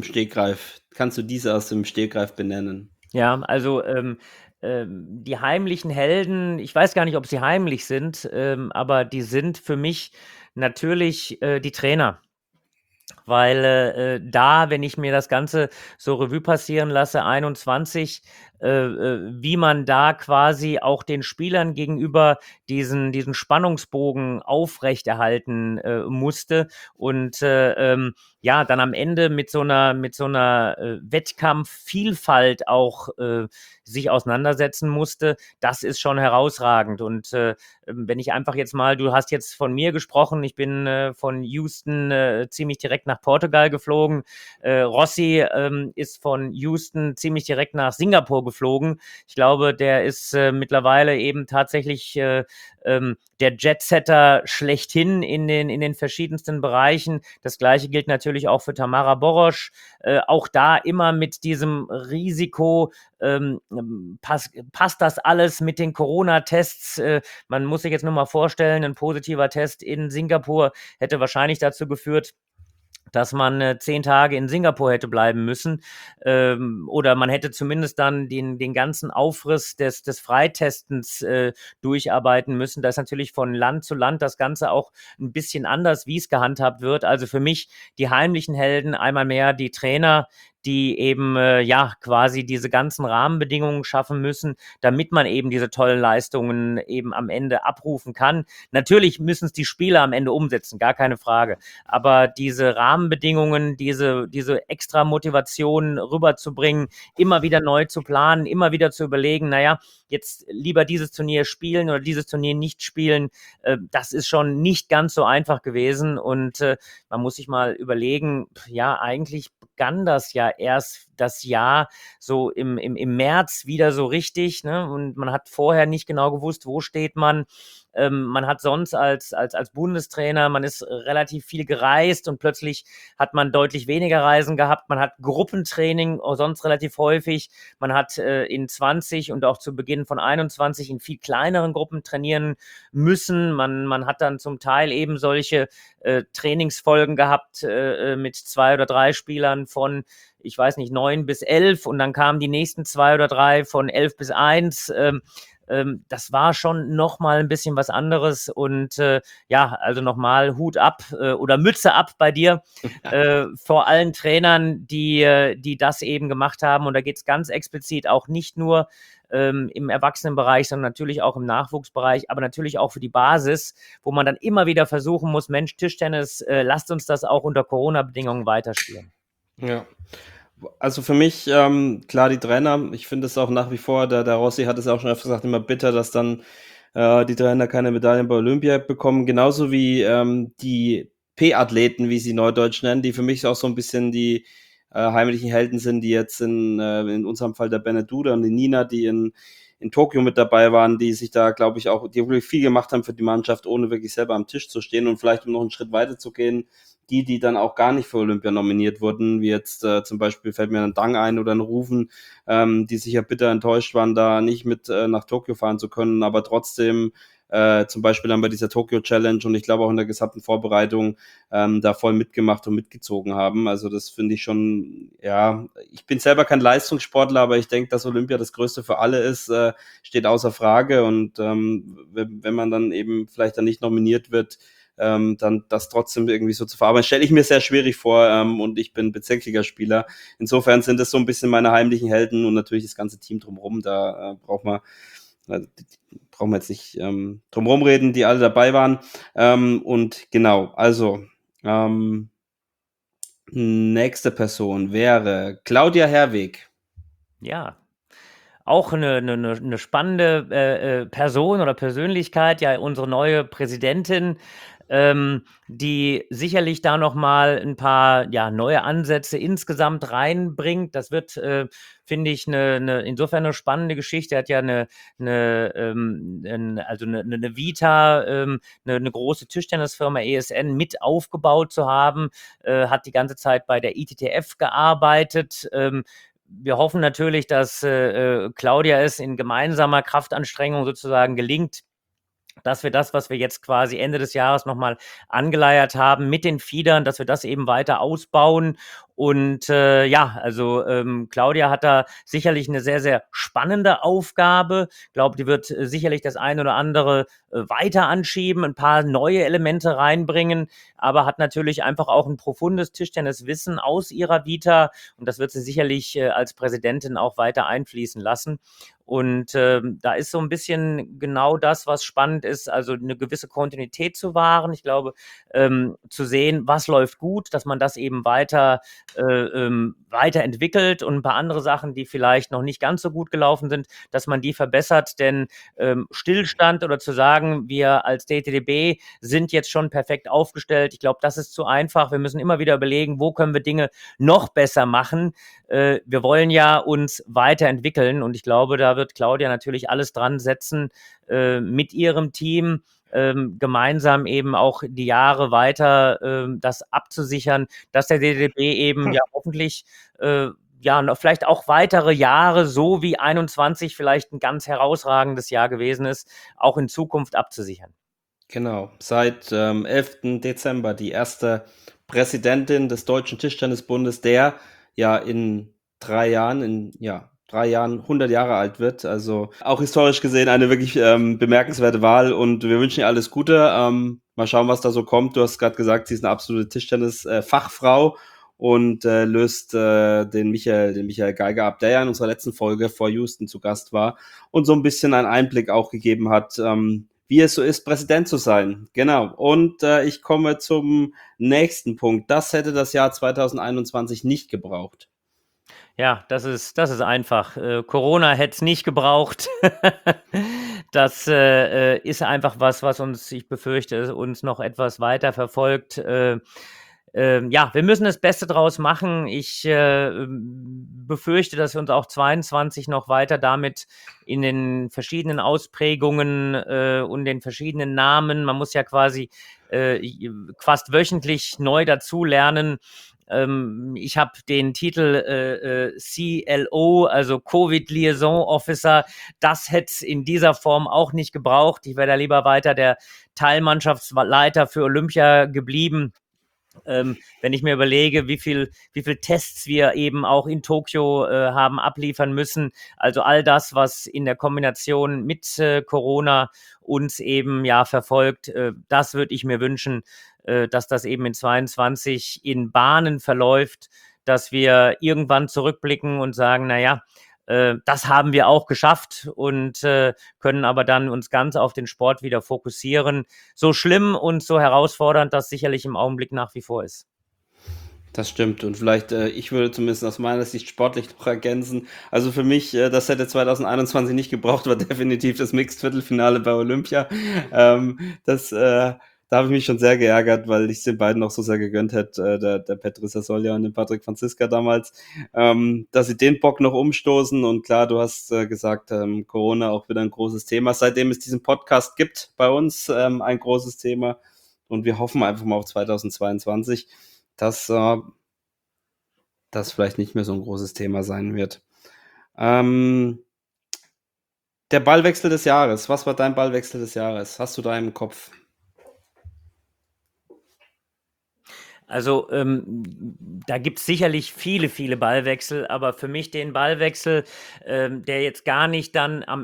du diese aus dem Stegreif benennen?
Ja, also die heimlichen Helden, ich weiß gar nicht, ob sie heimlich sind, aber die sind für mich natürlich die Trainer. Weil da, wenn ich mir das Ganze so Revue passieren lasse, 21, wie man da quasi auch den Spielern gegenüber diesen Spannungsbogen aufrechterhalten musste und ja, dann am Ende mit so einer Wettkampfvielfalt auch sich auseinandersetzen musste, das ist schon herausragend. Und wenn ich einfach jetzt mal, du hast jetzt von mir gesprochen, ich bin von Houston ziemlich direkt nach Portugal geflogen. Rossi ist von Houston ziemlich direkt nach Singapur geflogen. Ich glaube, der ist mittlerweile eben tatsächlich der Jetsetter schlechthin in den verschiedensten Bereichen. Das gleiche gilt natürlich auch für Tamara Borosch. Auch da immer mit diesem Risiko, passt das alles mit den Corona-Tests? Man muss sich jetzt nur mal vorstellen, ein positiver Test in Singapur hätte wahrscheinlich dazu geführt, dass man 10 Tage in Singapur hätte bleiben müssen. Oder man hätte zumindest dann den ganzen Aufriss des Freitestens durcharbeiten müssen. Da ist natürlich von Land zu Land das Ganze auch ein bisschen anders, wie es gehandhabt wird. Also für mich die heimlichen Helden, einmal mehr die Trainer, die eben ja quasi diese ganzen Rahmenbedingungen schaffen müssen, damit man eben diese tollen Leistungen eben am Ende abrufen kann. Natürlich müssen es die Spieler am Ende umsetzen, gar keine Frage. Aber diese Rahmenbedingungen, diese extra Motivation rüberzubringen, immer wieder neu zu planen, immer wieder zu überlegen, naja, jetzt lieber dieses Turnier spielen oder dieses Turnier nicht spielen, das ist schon nicht ganz so einfach gewesen. Und man muss sich mal überlegen, ja, eigentlich begann das ja erst das Jahr so im März wieder so richtig, ne? Und man hat vorher nicht genau gewusst, wo steht man. Man hat sonst als Bundestrainer, man ist relativ viel gereist und plötzlich hat man deutlich weniger Reisen gehabt. Man hat Gruppentraining sonst relativ häufig. Man hat in 20 und auch zu Beginn von 21 in viel kleineren Gruppen trainieren müssen. Man hat dann zum Teil eben solche Trainingsfolgen gehabt mit 2 oder 3 Spielern von, ich weiß nicht, 9 bis 11 und dann kamen die nächsten 2 oder 3 von 11 bis 1. Das war schon nochmal ein bisschen was anderes und ja, also nochmal Hut ab oder Mütze ab bei dir vor allen Trainern, die das eben gemacht haben. Und da geht es ganz explizit auch nicht nur im Erwachsenenbereich, sondern natürlich auch im Nachwuchsbereich, aber natürlich auch für die Basis, wo man dann immer wieder versuchen muss, Mensch, Tischtennis, lasst uns das auch unter Corona-Bedingungen weiterspielen.
Ja. Also für mich, klar, die Trainer, ich finde es auch nach wie vor, der Rossi hat es auch schon öfter gesagt, immer bitter, dass dann die Trainer keine Medaillen bei Olympia bekommen, genauso wie die P-Athleten, wie sie neudeutsch nennen, die für mich auch so ein bisschen die heimlichen Helden sind, die jetzt in unserem Fall der Beneduda und die Nina, die in Tokio mit dabei waren, die sich da, glaube ich, auch, die wirklich viel gemacht haben für die Mannschaft, ohne wirklich selber am Tisch zu stehen und vielleicht, um noch einen Schritt weiter zu gehen, die dann auch gar nicht für Olympia nominiert wurden, wie jetzt zum Beispiel fällt mir ein Dang ein oder ein Rufen, die sicher bitter enttäuscht waren, da nicht mit nach Tokio fahren zu können, aber trotzdem zum Beispiel dann bei dieser Tokyo Challenge und ich glaube auch in der gesamten Vorbereitung da voll mitgemacht und mitgezogen haben. Also das finde ich schon, ja, ich bin selber kein Leistungssportler, aber ich denke, dass Olympia das Größte für alle ist, steht außer Frage und wenn man dann eben vielleicht dann nicht nominiert wird, dann das trotzdem irgendwie so zu verarbeiten, stelle ich mir sehr schwierig vor und ich bin Bezirksligaspieler. Insofern sind das so ein bisschen meine heimlichen Helden und natürlich das ganze Team drumherum, da brauchen wir jetzt nicht drumherum reden, die alle dabei waren. Und genau, also nächste Person wäre Claudia Herweg.
Ja, auch eine spannende Person oder Persönlichkeit, ja, unsere neue Präsidentin, die sicherlich da nochmal ein paar neue Ansätze insgesamt reinbringt. Das wird, finde ich, insofern eine spannende Geschichte. Er hat ja eine Vita, eine große Tischtennisfirma ESN mit aufgebaut zu haben, hat die ganze Zeit bei der ITTF gearbeitet. Wir hoffen natürlich, dass Claudia es in gemeinsamer Kraftanstrengung sozusagen gelingt, dass wir das, was wir jetzt quasi Ende des Jahres nochmal angeleiert haben mit den Fiedern, dass wir das eben weiter ausbauen. Und also Claudia hat da sicherlich eine sehr, sehr spannende Aufgabe. Ich glaube, die wird sicherlich das eine oder andere weiter anschieben, ein paar neue Elemente reinbringen, aber hat natürlich einfach auch ein profundes Tischtenniswissen aus ihrer Vita und das wird sie sicherlich als Präsidentin auch weiter einfließen lassen. Und da ist so ein bisschen genau das, was spannend ist, also eine gewisse Kontinuität zu wahren. Ich glaube, zu sehen, was läuft gut, dass man das eben weiterentwickelt und ein paar andere Sachen, die vielleicht noch nicht ganz so gut gelaufen sind, dass man die verbessert. Denn Stillstand oder zu sagen, wir als DTDB sind jetzt schon perfekt aufgestellt, ich glaube, das ist zu einfach. Wir müssen immer wieder überlegen, wo können wir Dinge noch besser machen. Wir wollen ja uns weiterentwickeln und ich glaube, da wird Claudia natürlich alles dran setzen, mit ihrem Team gemeinsam eben auch die Jahre weiter das abzusichern, dass der DTB eben hoffentlich vielleicht auch weitere Jahre, so wie 21 vielleicht ein ganz herausragendes Jahr gewesen ist, auch in Zukunft abzusichern.
Genau, seit 11. Dezember die erste Präsidentin des Deutschen Tischtennisbundes, der ja in 3 Jahren, 100 Jahre alt wird. Also auch historisch gesehen eine wirklich bemerkenswerte Wahl und wir wünschen ihr alles Gute. Mal schauen, was da so kommt. Du hast gerade gesagt, sie ist eine absolute Tischtennis-Fachfrau und löst den Michael Geiger ab, der ja in unserer letzten Folge vor Houston zu Gast war und so ein bisschen einen Einblick auch gegeben hat, wie es so ist, Präsident zu sein. Genau. Und ich komme zum nächsten Punkt. Das hätte das Jahr 2021 nicht gebraucht.
Ja, das ist einfach. Corona hätte es nicht gebraucht. Das ist einfach was uns, ich befürchte, uns noch etwas weiter verfolgt. ja, wir müssen das Beste draus machen. Ich befürchte, dass wir uns auch 22 noch weiter damit in den verschiedenen Ausprägungen und den verschiedenen Namen, man muss ja quasi fast wöchentlich neu dazulernen. Ich habe den Titel CLO, also Covid Liaison Officer. Das hätte es in dieser Form auch nicht gebraucht. Ich wäre da lieber weiter der Teilmannschaftsleiter für Olympia geblieben. Wenn ich mir überlege, wie viel Tests wir eben auch in Tokio haben abliefern müssen. Also all das, was in der Kombination mit Corona uns eben ja verfolgt, das würde ich mir wünschen, dass das eben in 22 in Bahnen verläuft, dass wir irgendwann zurückblicken und sagen, naja, das haben wir auch geschafft und können aber dann uns ganz auf den Sport wieder fokussieren. So schlimm und so herausfordernd das sicherlich im Augenblick nach wie vor ist.
Das stimmt und vielleicht, ich würde zumindest aus meiner Sicht sportlich noch ergänzen. Also für mich, das hätte 2021 nicht gebraucht, war definitiv das Mixed-Viertelfinale bei Olympia. Da habe ich mich schon sehr geärgert, weil ich es den beiden auch so sehr gegönnt hätte, der Petr Sasolja und dem Patrick Franziska damals, dass sie den Bock noch umstoßen. Und klar, du hast gesagt, Corona auch wieder ein großes Thema. Seitdem es diesen Podcast gibt bei uns, ein großes Thema. Und wir hoffen einfach mal auf 2022, dass das vielleicht nicht mehr so ein großes Thema sein wird. Der Ballwechsel des Jahres. Was war dein Ballwechsel des Jahres? Hast du da im Kopf?
Also da gibt es sicherlich viele Ballwechsel, aber für mich den Ballwechsel, der jetzt gar nicht dann am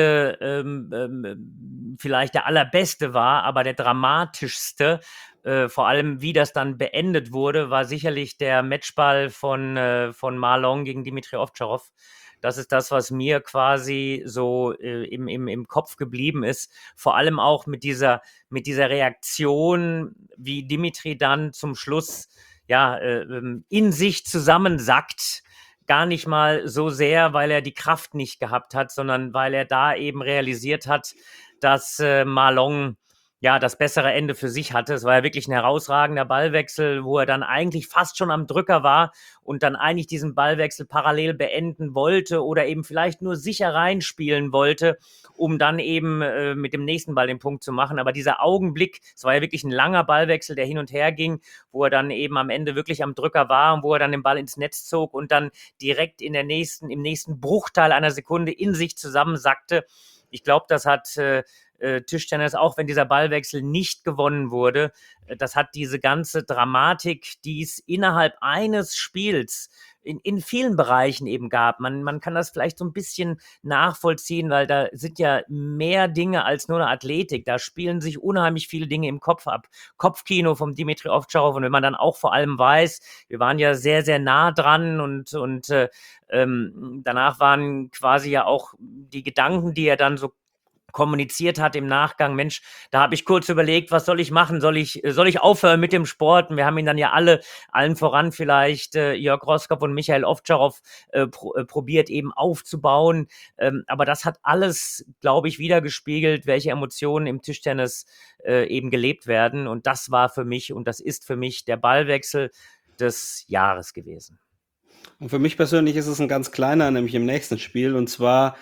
Ende vielleicht der allerbeste war, aber der dramatischste, vor allem wie das dann beendet wurde, war sicherlich der Matchball von Ma Long gegen Dmitri Ovtcharov. Das ist das, was mir quasi so im Kopf geblieben ist. Vor allem auch mit dieser Reaktion, wie Dmitri dann zum Schluss ja in sich zusammensackt. Gar nicht mal so sehr, weil er die Kraft nicht gehabt hat, sondern weil er da eben realisiert hat, dass Ma Long ja das bessere Ende für sich hatte. Es war ja wirklich ein herausragender Ballwechsel, wo er dann eigentlich fast schon am Drücker war und dann eigentlich diesen Ballwechsel parallel beenden wollte oder eben vielleicht nur sicher reinspielen wollte, um dann eben mit dem nächsten Ball den Punkt zu machen. Aber dieser Augenblick, es war ja wirklich ein langer Ballwechsel, der hin und her ging, wo er dann eben am Ende wirklich am Drücker war und wo er dann den Ball ins Netz zog und dann direkt im nächsten Bruchteil einer Sekunde in sich zusammensackte. Ich glaube, das hat Tischtennis, auch wenn dieser Ballwechsel nicht gewonnen wurde, das hat diese ganze Dramatik, die es innerhalb eines Spiels in vielen Bereichen eben gab. Man kann das vielleicht so ein bisschen nachvollziehen, weil da sind ja mehr Dinge als nur eine Athletik. Da spielen sich unheimlich viele Dinge im Kopf ab. Kopfkino vom Dmitri Ovtcharov. Und wenn man dann auch vor allem weiß, wir waren ja sehr nah dran und danach waren quasi ja auch die Gedanken, die er dann so kommuniziert hat im Nachgang, Mensch, da habe ich kurz überlegt, was soll ich machen? Soll ich aufhören mit dem Sport? Und wir haben ihn dann ja allen voran vielleicht Jörg Roskopf und Michael Ovtcharov probiert eben aufzubauen. Aber das hat alles, glaube ich, wiedergespiegelt, welche Emotionen im Tischtennis eben gelebt werden. Und das war für mich und das ist für mich der Ballwechsel des Jahres gewesen.
Und für mich persönlich ist es ein ganz kleiner, nämlich im nächsten Spiel. Und zwar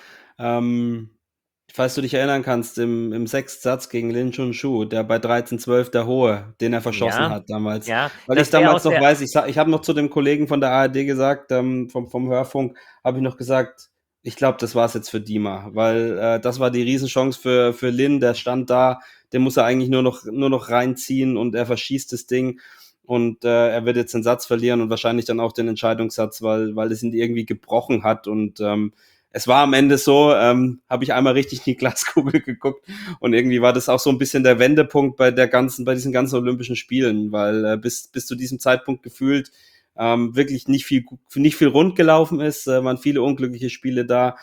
falls du dich erinnern kannst, im 6. Satz gegen Lin Chun-Shu, der bei 13-12 der Hohe, den er verschossen hat damals.
Ja,
weil ich damals noch weiß, ich habe noch zu dem Kollegen von der ARD gesagt, vom Hörfunk, habe ich noch gesagt, ich glaube, das war's jetzt für Dima, weil das war die Riesenchance für Lin, der stand da, den muss er eigentlich nur noch reinziehen und er verschießt das Ding und er wird jetzt den Satz verlieren und wahrscheinlich dann auch den Entscheidungssatz, weil es ihn irgendwie gebrochen hat und es war am Ende so, habe ich einmal richtig in die Glaskugel geguckt und irgendwie war das auch so ein bisschen der Wendepunkt bei diesen ganzen Olympischen Spielen, weil bis zu diesem Zeitpunkt gefühlt wirklich nicht viel rund gelaufen ist, waren viele unglückliche Spiele da,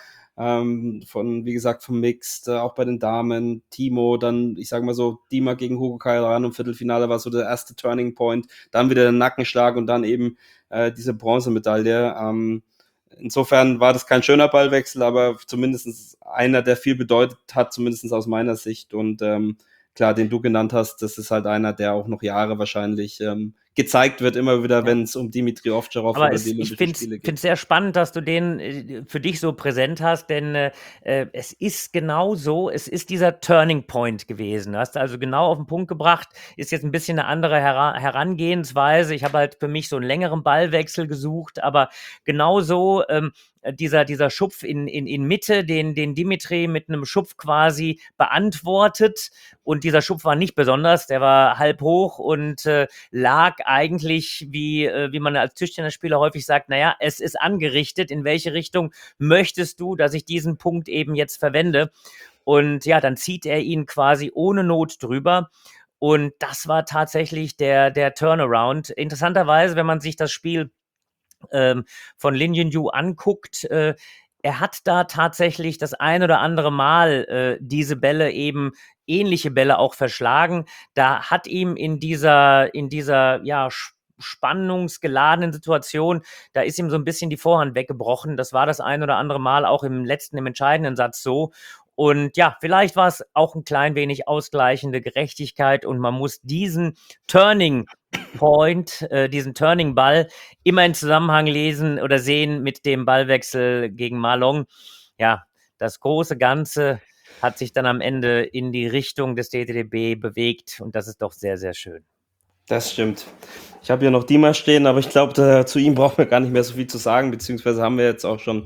wie gesagt, vom Mixed, auch bei den Damen, Timo, dann, ich sag mal so, Dima gegen Hugo Kairan im Viertelfinale war so der erste Turning Point, dann wieder der Nackenschlag und dann eben diese Bronzemedaille, insofern war das kein schöner Ballwechsel, aber zumindest einer, der viel bedeutet hat, zumindest aus meiner Sicht. Und klar, den du genannt hast, das ist halt einer, der auch noch Jahre wahrscheinlich gezeigt wird, immer wieder, wenn es um Dimitri Ovtcharov
Aber
oder
ich
die Olympischen
finde
Spiele geht.
es sehr spannend, dass du den für dich so präsent hast, denn es ist genau so, es ist dieser Turning Point gewesen. Du hast also genau auf den Punkt gebracht, ist jetzt ein bisschen eine andere Herangehensweise. Ich habe halt für mich so einen längeren Ballwechsel gesucht, aber genau so dieser Schupf in Mitte, den Dimitri mit einem Schupf quasi beantwortet. Und dieser Schupf war nicht besonders, der war halb hoch und lag eigentlich, wie man als Tischtennisspieler häufig sagt, naja, es ist angerichtet, in welche Richtung möchtest du, dass ich diesen Punkt eben jetzt verwende? Und ja, dann zieht er ihn quasi ohne Not drüber. Und das war tatsächlich der Turnaround. Interessanterweise, wenn man sich das Spiel von Lin Yunyu anguckt, er hat da tatsächlich das ein oder andere Mal diese Bälle eben ähnliche Bälle auch verschlagen. Da hat ihm in dieser ja, spannungsgeladenen Situation, da ist ihm so ein bisschen die Vorhand weggebrochen. Das war das ein oder andere Mal auch im entscheidenden Satz so. Und ja, vielleicht war es auch ein klein wenig ausgleichende Gerechtigkeit und man muss diesen Turning Point, diesen Turning Ball immer in Zusammenhang lesen oder sehen mit dem Ballwechsel gegen Ma Long. Ja, das große Ganze hat sich dann am Ende in die Richtung des DTDB bewegt und das ist doch sehr, sehr schön.
Das stimmt. Ich habe hier noch Dima stehen, aber ich glaube, zu ihm brauchen wir gar nicht mehr so viel zu sagen, beziehungsweise haben wir jetzt auch schon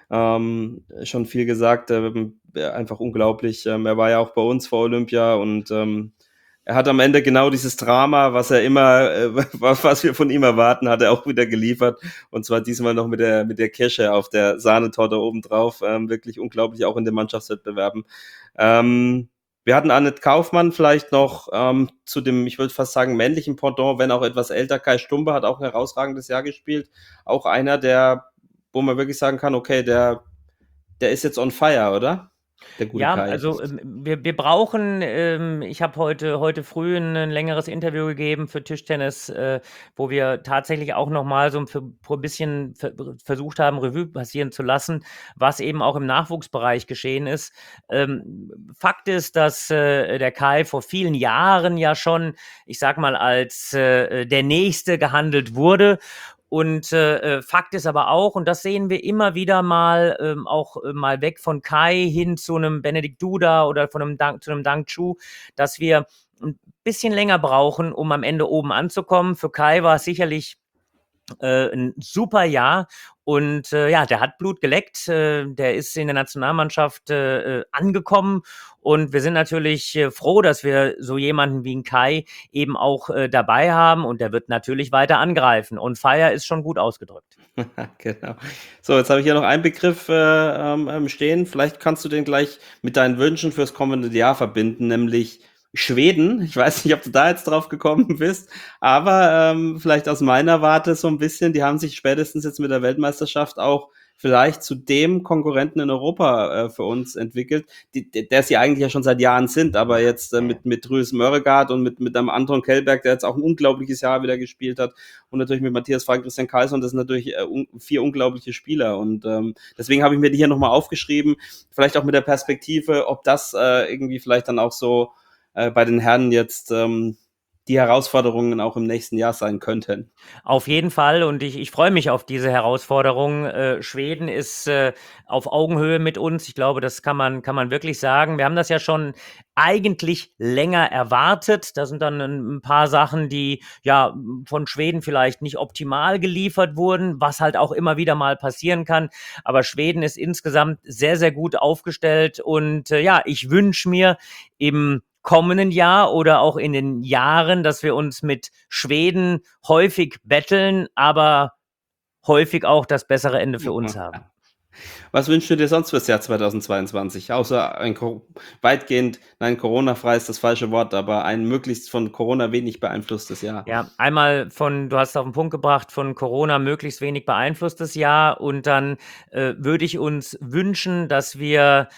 viel gesagt. Einfach unglaublich. Er war ja auch bei uns vor Olympia und er hat am Ende genau dieses Drama, was er immer, was wir von ihm erwarten, hat er auch wieder geliefert. Und zwar diesmal noch mit der Kirsche auf der Sahnetorte obendrauf. Wirklich unglaublich, auch in den Mannschaftswettbewerben. Wir hatten Annette Kaufmann vielleicht noch zu dem, ich würde fast sagen, männlichen Pendant, wenn auch etwas älter. Kai Stumpe hat auch ein herausragendes Jahr gespielt. Auch einer, wo man wirklich sagen kann, okay, der ist jetzt on fire, oder? Der gute
Ja,
Kai.
also wir brauchen, ich habe heute früh ein längeres Interview gegeben für Tischtennis, wo wir tatsächlich auch nochmal so ein bisschen versucht haben, Revue passieren zu lassen, was eben auch im Nachwuchsbereich geschehen ist. Fakt ist, dass der Kai vor vielen Jahren ja schon, ich sag mal, als der Nächste gehandelt wurde. Und Fakt ist aber auch, und das sehen wir immer wieder mal, auch mal weg von Kai hin zu einem Benedikt Duda oder zu einem Dang Chu, dass wir ein bisschen länger brauchen, um am Ende oben anzukommen. Für Kai war es sicherlich ein super Jahr und ja, der hat Blut geleckt, der ist in der Nationalmannschaft angekommen und wir sind natürlich froh, dass wir so jemanden wie einen Kai eben auch dabei haben und der wird natürlich weiter angreifen und Fire ist schon gut ausgedrückt.
Genau. So, jetzt habe ich hier noch einen Begriff stehen. Vielleicht kannst du den gleich mit deinen Wünschen fürs kommende Jahr verbinden, nämlich Schweden. Ich weiß nicht, ob du da jetzt drauf gekommen bist, aber vielleicht aus meiner Warte so ein bisschen, die haben sich spätestens jetzt mit der Weltmeisterschaft auch vielleicht zu dem Konkurrenten in Europa für uns entwickelt, der sie eigentlich ja schon seit Jahren sind, aber jetzt mit Dries Mørregaard und mit einem Anton Kellberg, der jetzt auch ein unglaubliches Jahr wieder gespielt hat und natürlich mit Matthias Frank, Christian Kaiser und das sind natürlich 4 unglaubliche Spieler und deswegen habe ich mir die hier nochmal aufgeschrieben, vielleicht auch mit der Perspektive, ob das irgendwie vielleicht dann auch so bei den Herren jetzt die Herausforderungen auch im nächsten Jahr sein könnten.
Auf jeden Fall und ich freue mich auf diese Herausforderung. Schweden ist auf Augenhöhe mit uns. Ich glaube, das kann man wirklich sagen. Wir haben das ja schon eigentlich länger erwartet. Da sind dann ein paar Sachen, die ja von Schweden vielleicht nicht optimal geliefert wurden, was halt auch immer wieder mal passieren kann. Aber Schweden ist insgesamt sehr, sehr gut aufgestellt und ja, ich wünsche mir im kommenden Jahr oder auch in den Jahren, dass wir uns mit Schweden häufig betteln, aber häufig auch das bessere Ende für uns haben.
Was wünschst du dir sonst fürs Jahr 2022? Außer ein weitgehend, nein, Corona-frei ist das falsche Wort, aber ein möglichst von Corona wenig beeinflusstes Jahr.
Ja, einmal du hast es auf den Punkt gebracht, von Corona möglichst wenig beeinflusstes Jahr und dann würde ich uns wünschen, dass wir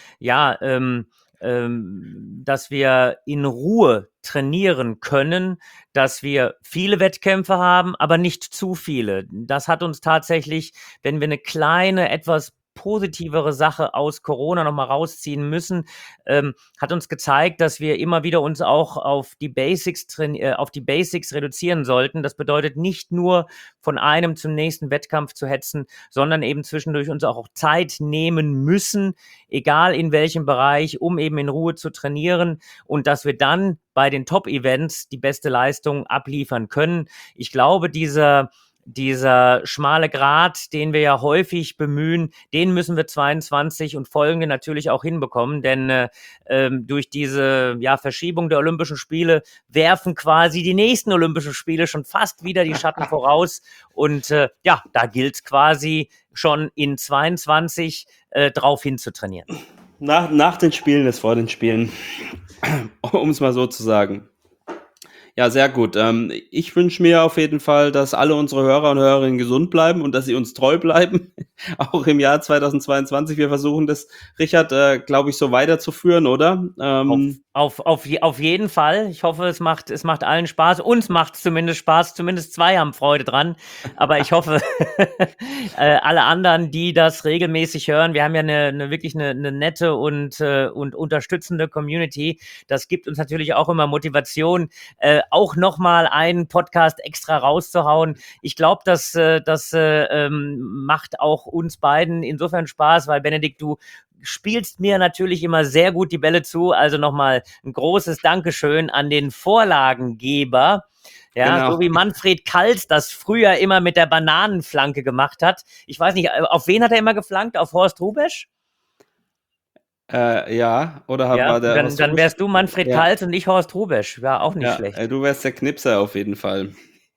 dass wir in Ruhe trainieren können, dass wir viele Wettkämpfe haben, aber nicht zu viele. Das hat uns tatsächlich, wenn wir eine kleine, etwas positivere Sache aus Corona noch mal rausziehen müssen, hat uns gezeigt, dass wir immer wieder uns auch auf die Basics reduzieren sollten. Das bedeutet nicht nur von einem zum nächsten Wettkampf zu hetzen, sondern eben zwischendurch uns auch Zeit nehmen müssen, egal in welchem Bereich, um eben in Ruhe zu trainieren und dass wir dann bei den Top-Events die beste Leistung abliefern können. Ich glaube, dieser schmale Grat, den wir ja häufig bemühen, den müssen wir 22 und folgende natürlich auch hinbekommen, denn durch diese Verschiebung der Olympischen Spiele werfen quasi die nächsten Olympischen Spiele schon fast wieder die Schatten voraus und da gilt es quasi schon in 22 drauf hin zu trainieren.
Nach den Spielen ist vor den Spielen, um es mal so zu sagen. Ja, sehr gut. Ich wünsche mir auf jeden Fall, dass alle unsere Hörer und Hörerinnen gesund bleiben und dass sie uns treu bleiben, auch im Jahr 2022. Wir versuchen das, Richard, glaube ich, so weiterzuführen, oder?
Auf jeden Fall. Ich hoffe, es macht allen Spaß. Uns macht es zumindest Spaß. Zumindest 2 haben Freude dran. Aber ich hoffe, alle anderen, die das regelmäßig hören, wir haben ja wirklich eine nette und unterstützende Community. Das gibt uns natürlich auch immer Motivation, auch nochmal einen Podcast extra rauszuhauen. Ich glaube, das macht auch uns beiden insofern Spaß, weil Benedikt, du spielst mir natürlich immer sehr gut die Bälle zu. Also nochmal ein großes Dankeschön an den Vorlagengeber. Ja,
Genau.
so wie Manfred Kalt das früher immer mit der Bananenflanke gemacht hat. Ich weiß nicht, auf wen hat er immer geflankt? Auf Horst Hrubesch?
Ja, oder
Ja,
war der
dann wärst du Manfred
Ja.
Kalt und ich Horst Hrubesch. Ja, auch nicht schlecht.
Du wärst der Knipser auf jeden Fall.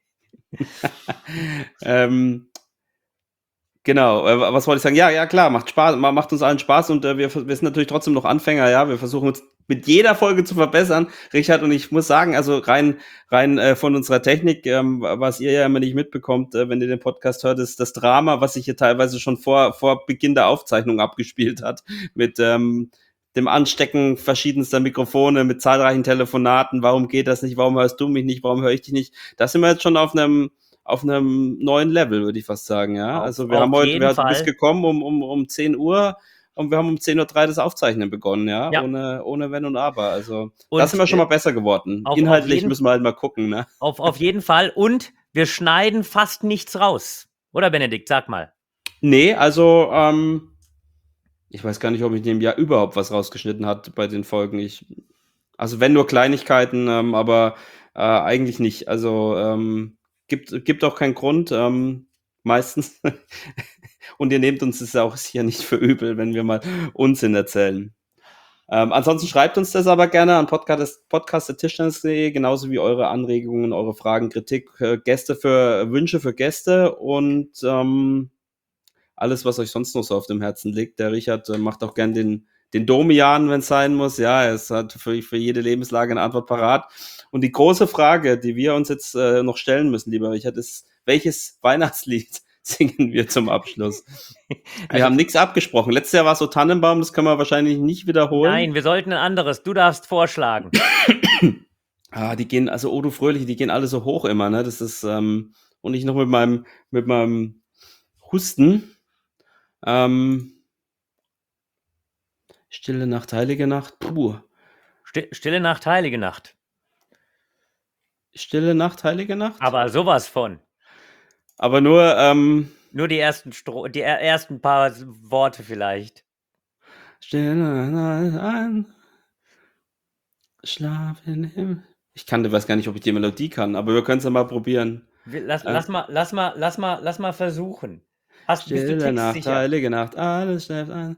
Genau, was wollte ich sagen? Ja, klar, macht Spaß, macht uns allen Spaß und wir sind natürlich trotzdem noch Anfänger, ja, wir versuchen uns mit jeder Folge zu verbessern, Richard, und ich muss sagen, also rein von unserer Technik, was ihr ja immer nicht mitbekommt, wenn ihr den Podcast hört, ist das Drama, was sich hier teilweise schon vor Beginn der Aufzeichnung abgespielt hat, mit dem Anstecken verschiedenster Mikrofone, mit zahlreichen Telefonaten, warum geht das nicht, warum hörst du mich nicht, warum höre ich dich nicht, da sind wir jetzt schon auf einem neuen Level, würde ich fast sagen, ja. Also wir haben heute, du bist gekommen um 10 Uhr und wir haben um 10:03 Uhr das Aufzeichnen begonnen, ja? Ohne Wenn und Aber. Also da sind wir schon mal besser geworden. Inhaltlich müssen wir halt mal gucken, ne?
Auf jeden Fall. Und wir schneiden fast nichts raus. Oder Benedikt, sag mal.
Nee, also ich weiß gar nicht, ob ich in dem Jahr überhaupt was rausgeschnitten hat bei den Folgen. Also wenn nur Kleinigkeiten, aber eigentlich nicht. Also gibt auch keinen Grund, meistens. Und ihr nehmt uns das auch hier nicht für übel, wenn wir mal Unsinn erzählen. Ansonsten schreibt uns das aber gerne an podcast@tischtennis.de, genauso wie eure Anregungen, eure Fragen, Kritik, Wünsche für Gäste und alles, was euch sonst noch so auf dem Herzen liegt. Der Richard macht auch gern den Domian, wenn es sein muss. Ja, er hat für jede Lebenslage eine Antwort parat. Und die große Frage, die wir uns jetzt noch stellen müssen, lieber Richard, ist, welches Weihnachtslied singen wir zum Abschluss? Wir haben nichts abgesprochen. Letztes Jahr war es so Tannenbaum, das können wir wahrscheinlich nicht wiederholen.
Nein, wir sollten ein anderes. Du darfst vorschlagen.
Die gehen, also O du Fröhliche, die gehen alle so hoch immer, ne? Das ist, und ich noch mit meinem Husten. Stille Nacht, Heilige Nacht, puh.
Stille Nacht, Heilige Nacht.
Stille Nacht, Heilige Nacht?
Aber sowas von.
Aber nur
die ersten paar Worte vielleicht.
Stille Nacht, ein Schlaf in den Himmel. Ich weiß gar nicht, ob ich die Melodie kann, aber wir können es ja mal probieren.
Lass mal versuchen.
Stille Nacht, Heilige Nacht, alles schläft ein.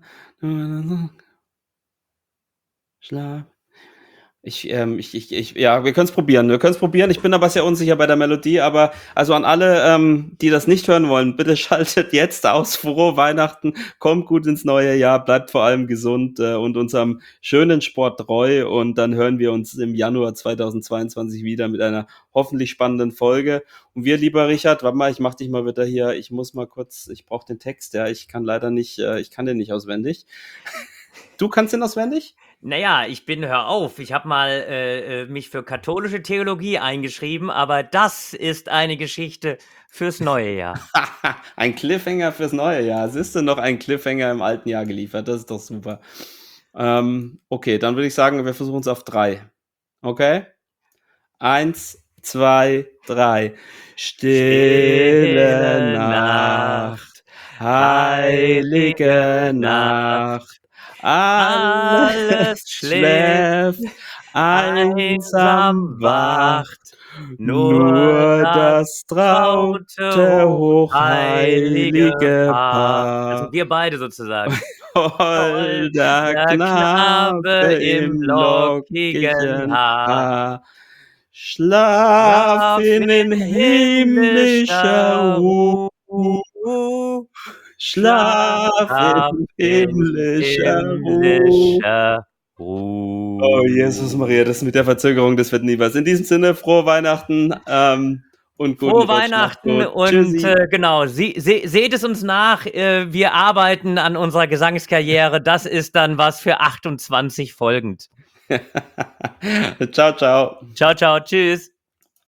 Schlaf. Ja, wir können es probieren. Ich bin aber sehr unsicher bei der Melodie, aber also an alle, die das nicht hören wollen, bitte schaltet jetzt aus. Frohe Weihnachten, kommt gut ins neue Jahr, bleibt vor allem gesund und unserem schönen Sport treu und dann hören wir uns im Januar 2022 wieder mit einer hoffentlich spannenden Folge. Und wir, lieber Richard, warte mal, ich mach dich mal wieder hier, ich brauche den Text, ja, ich kann den nicht auswendig. Du kannst den auswendig?
Naja, hör auf, ich habe mal mich für katholische Theologie eingeschrieben, aber das ist eine Geschichte fürs neue Jahr.
Ein Cliffhanger fürs neue Jahr. Siehst du, noch ein Cliffhanger im alten Jahr geliefert. Das ist doch super. Okay, dann würde ich sagen, wir versuchen es auf 3. Okay? 1, 2, 3. Stille Nacht, heilige Nacht, alles schläft, einsam wacht, nur das traute, hochheilige Paar.
Also wir beide sozusagen.
Holder Knabe im lockigen Haar, schlaf in himmlischer Ruhe, schlaf in himmlischer Ruhe. Oh, Jesus Maria, das mit der Verzögerung, das wird nie was. In diesem Sinne, frohe Weihnachten und guten
Frohe Weihnachten und genau, seht es uns nach. Wir arbeiten an unserer Gesangskarriere. Das ist dann was für 28 folgend.
Ciao, ciao.
Ciao, ciao, tschüss.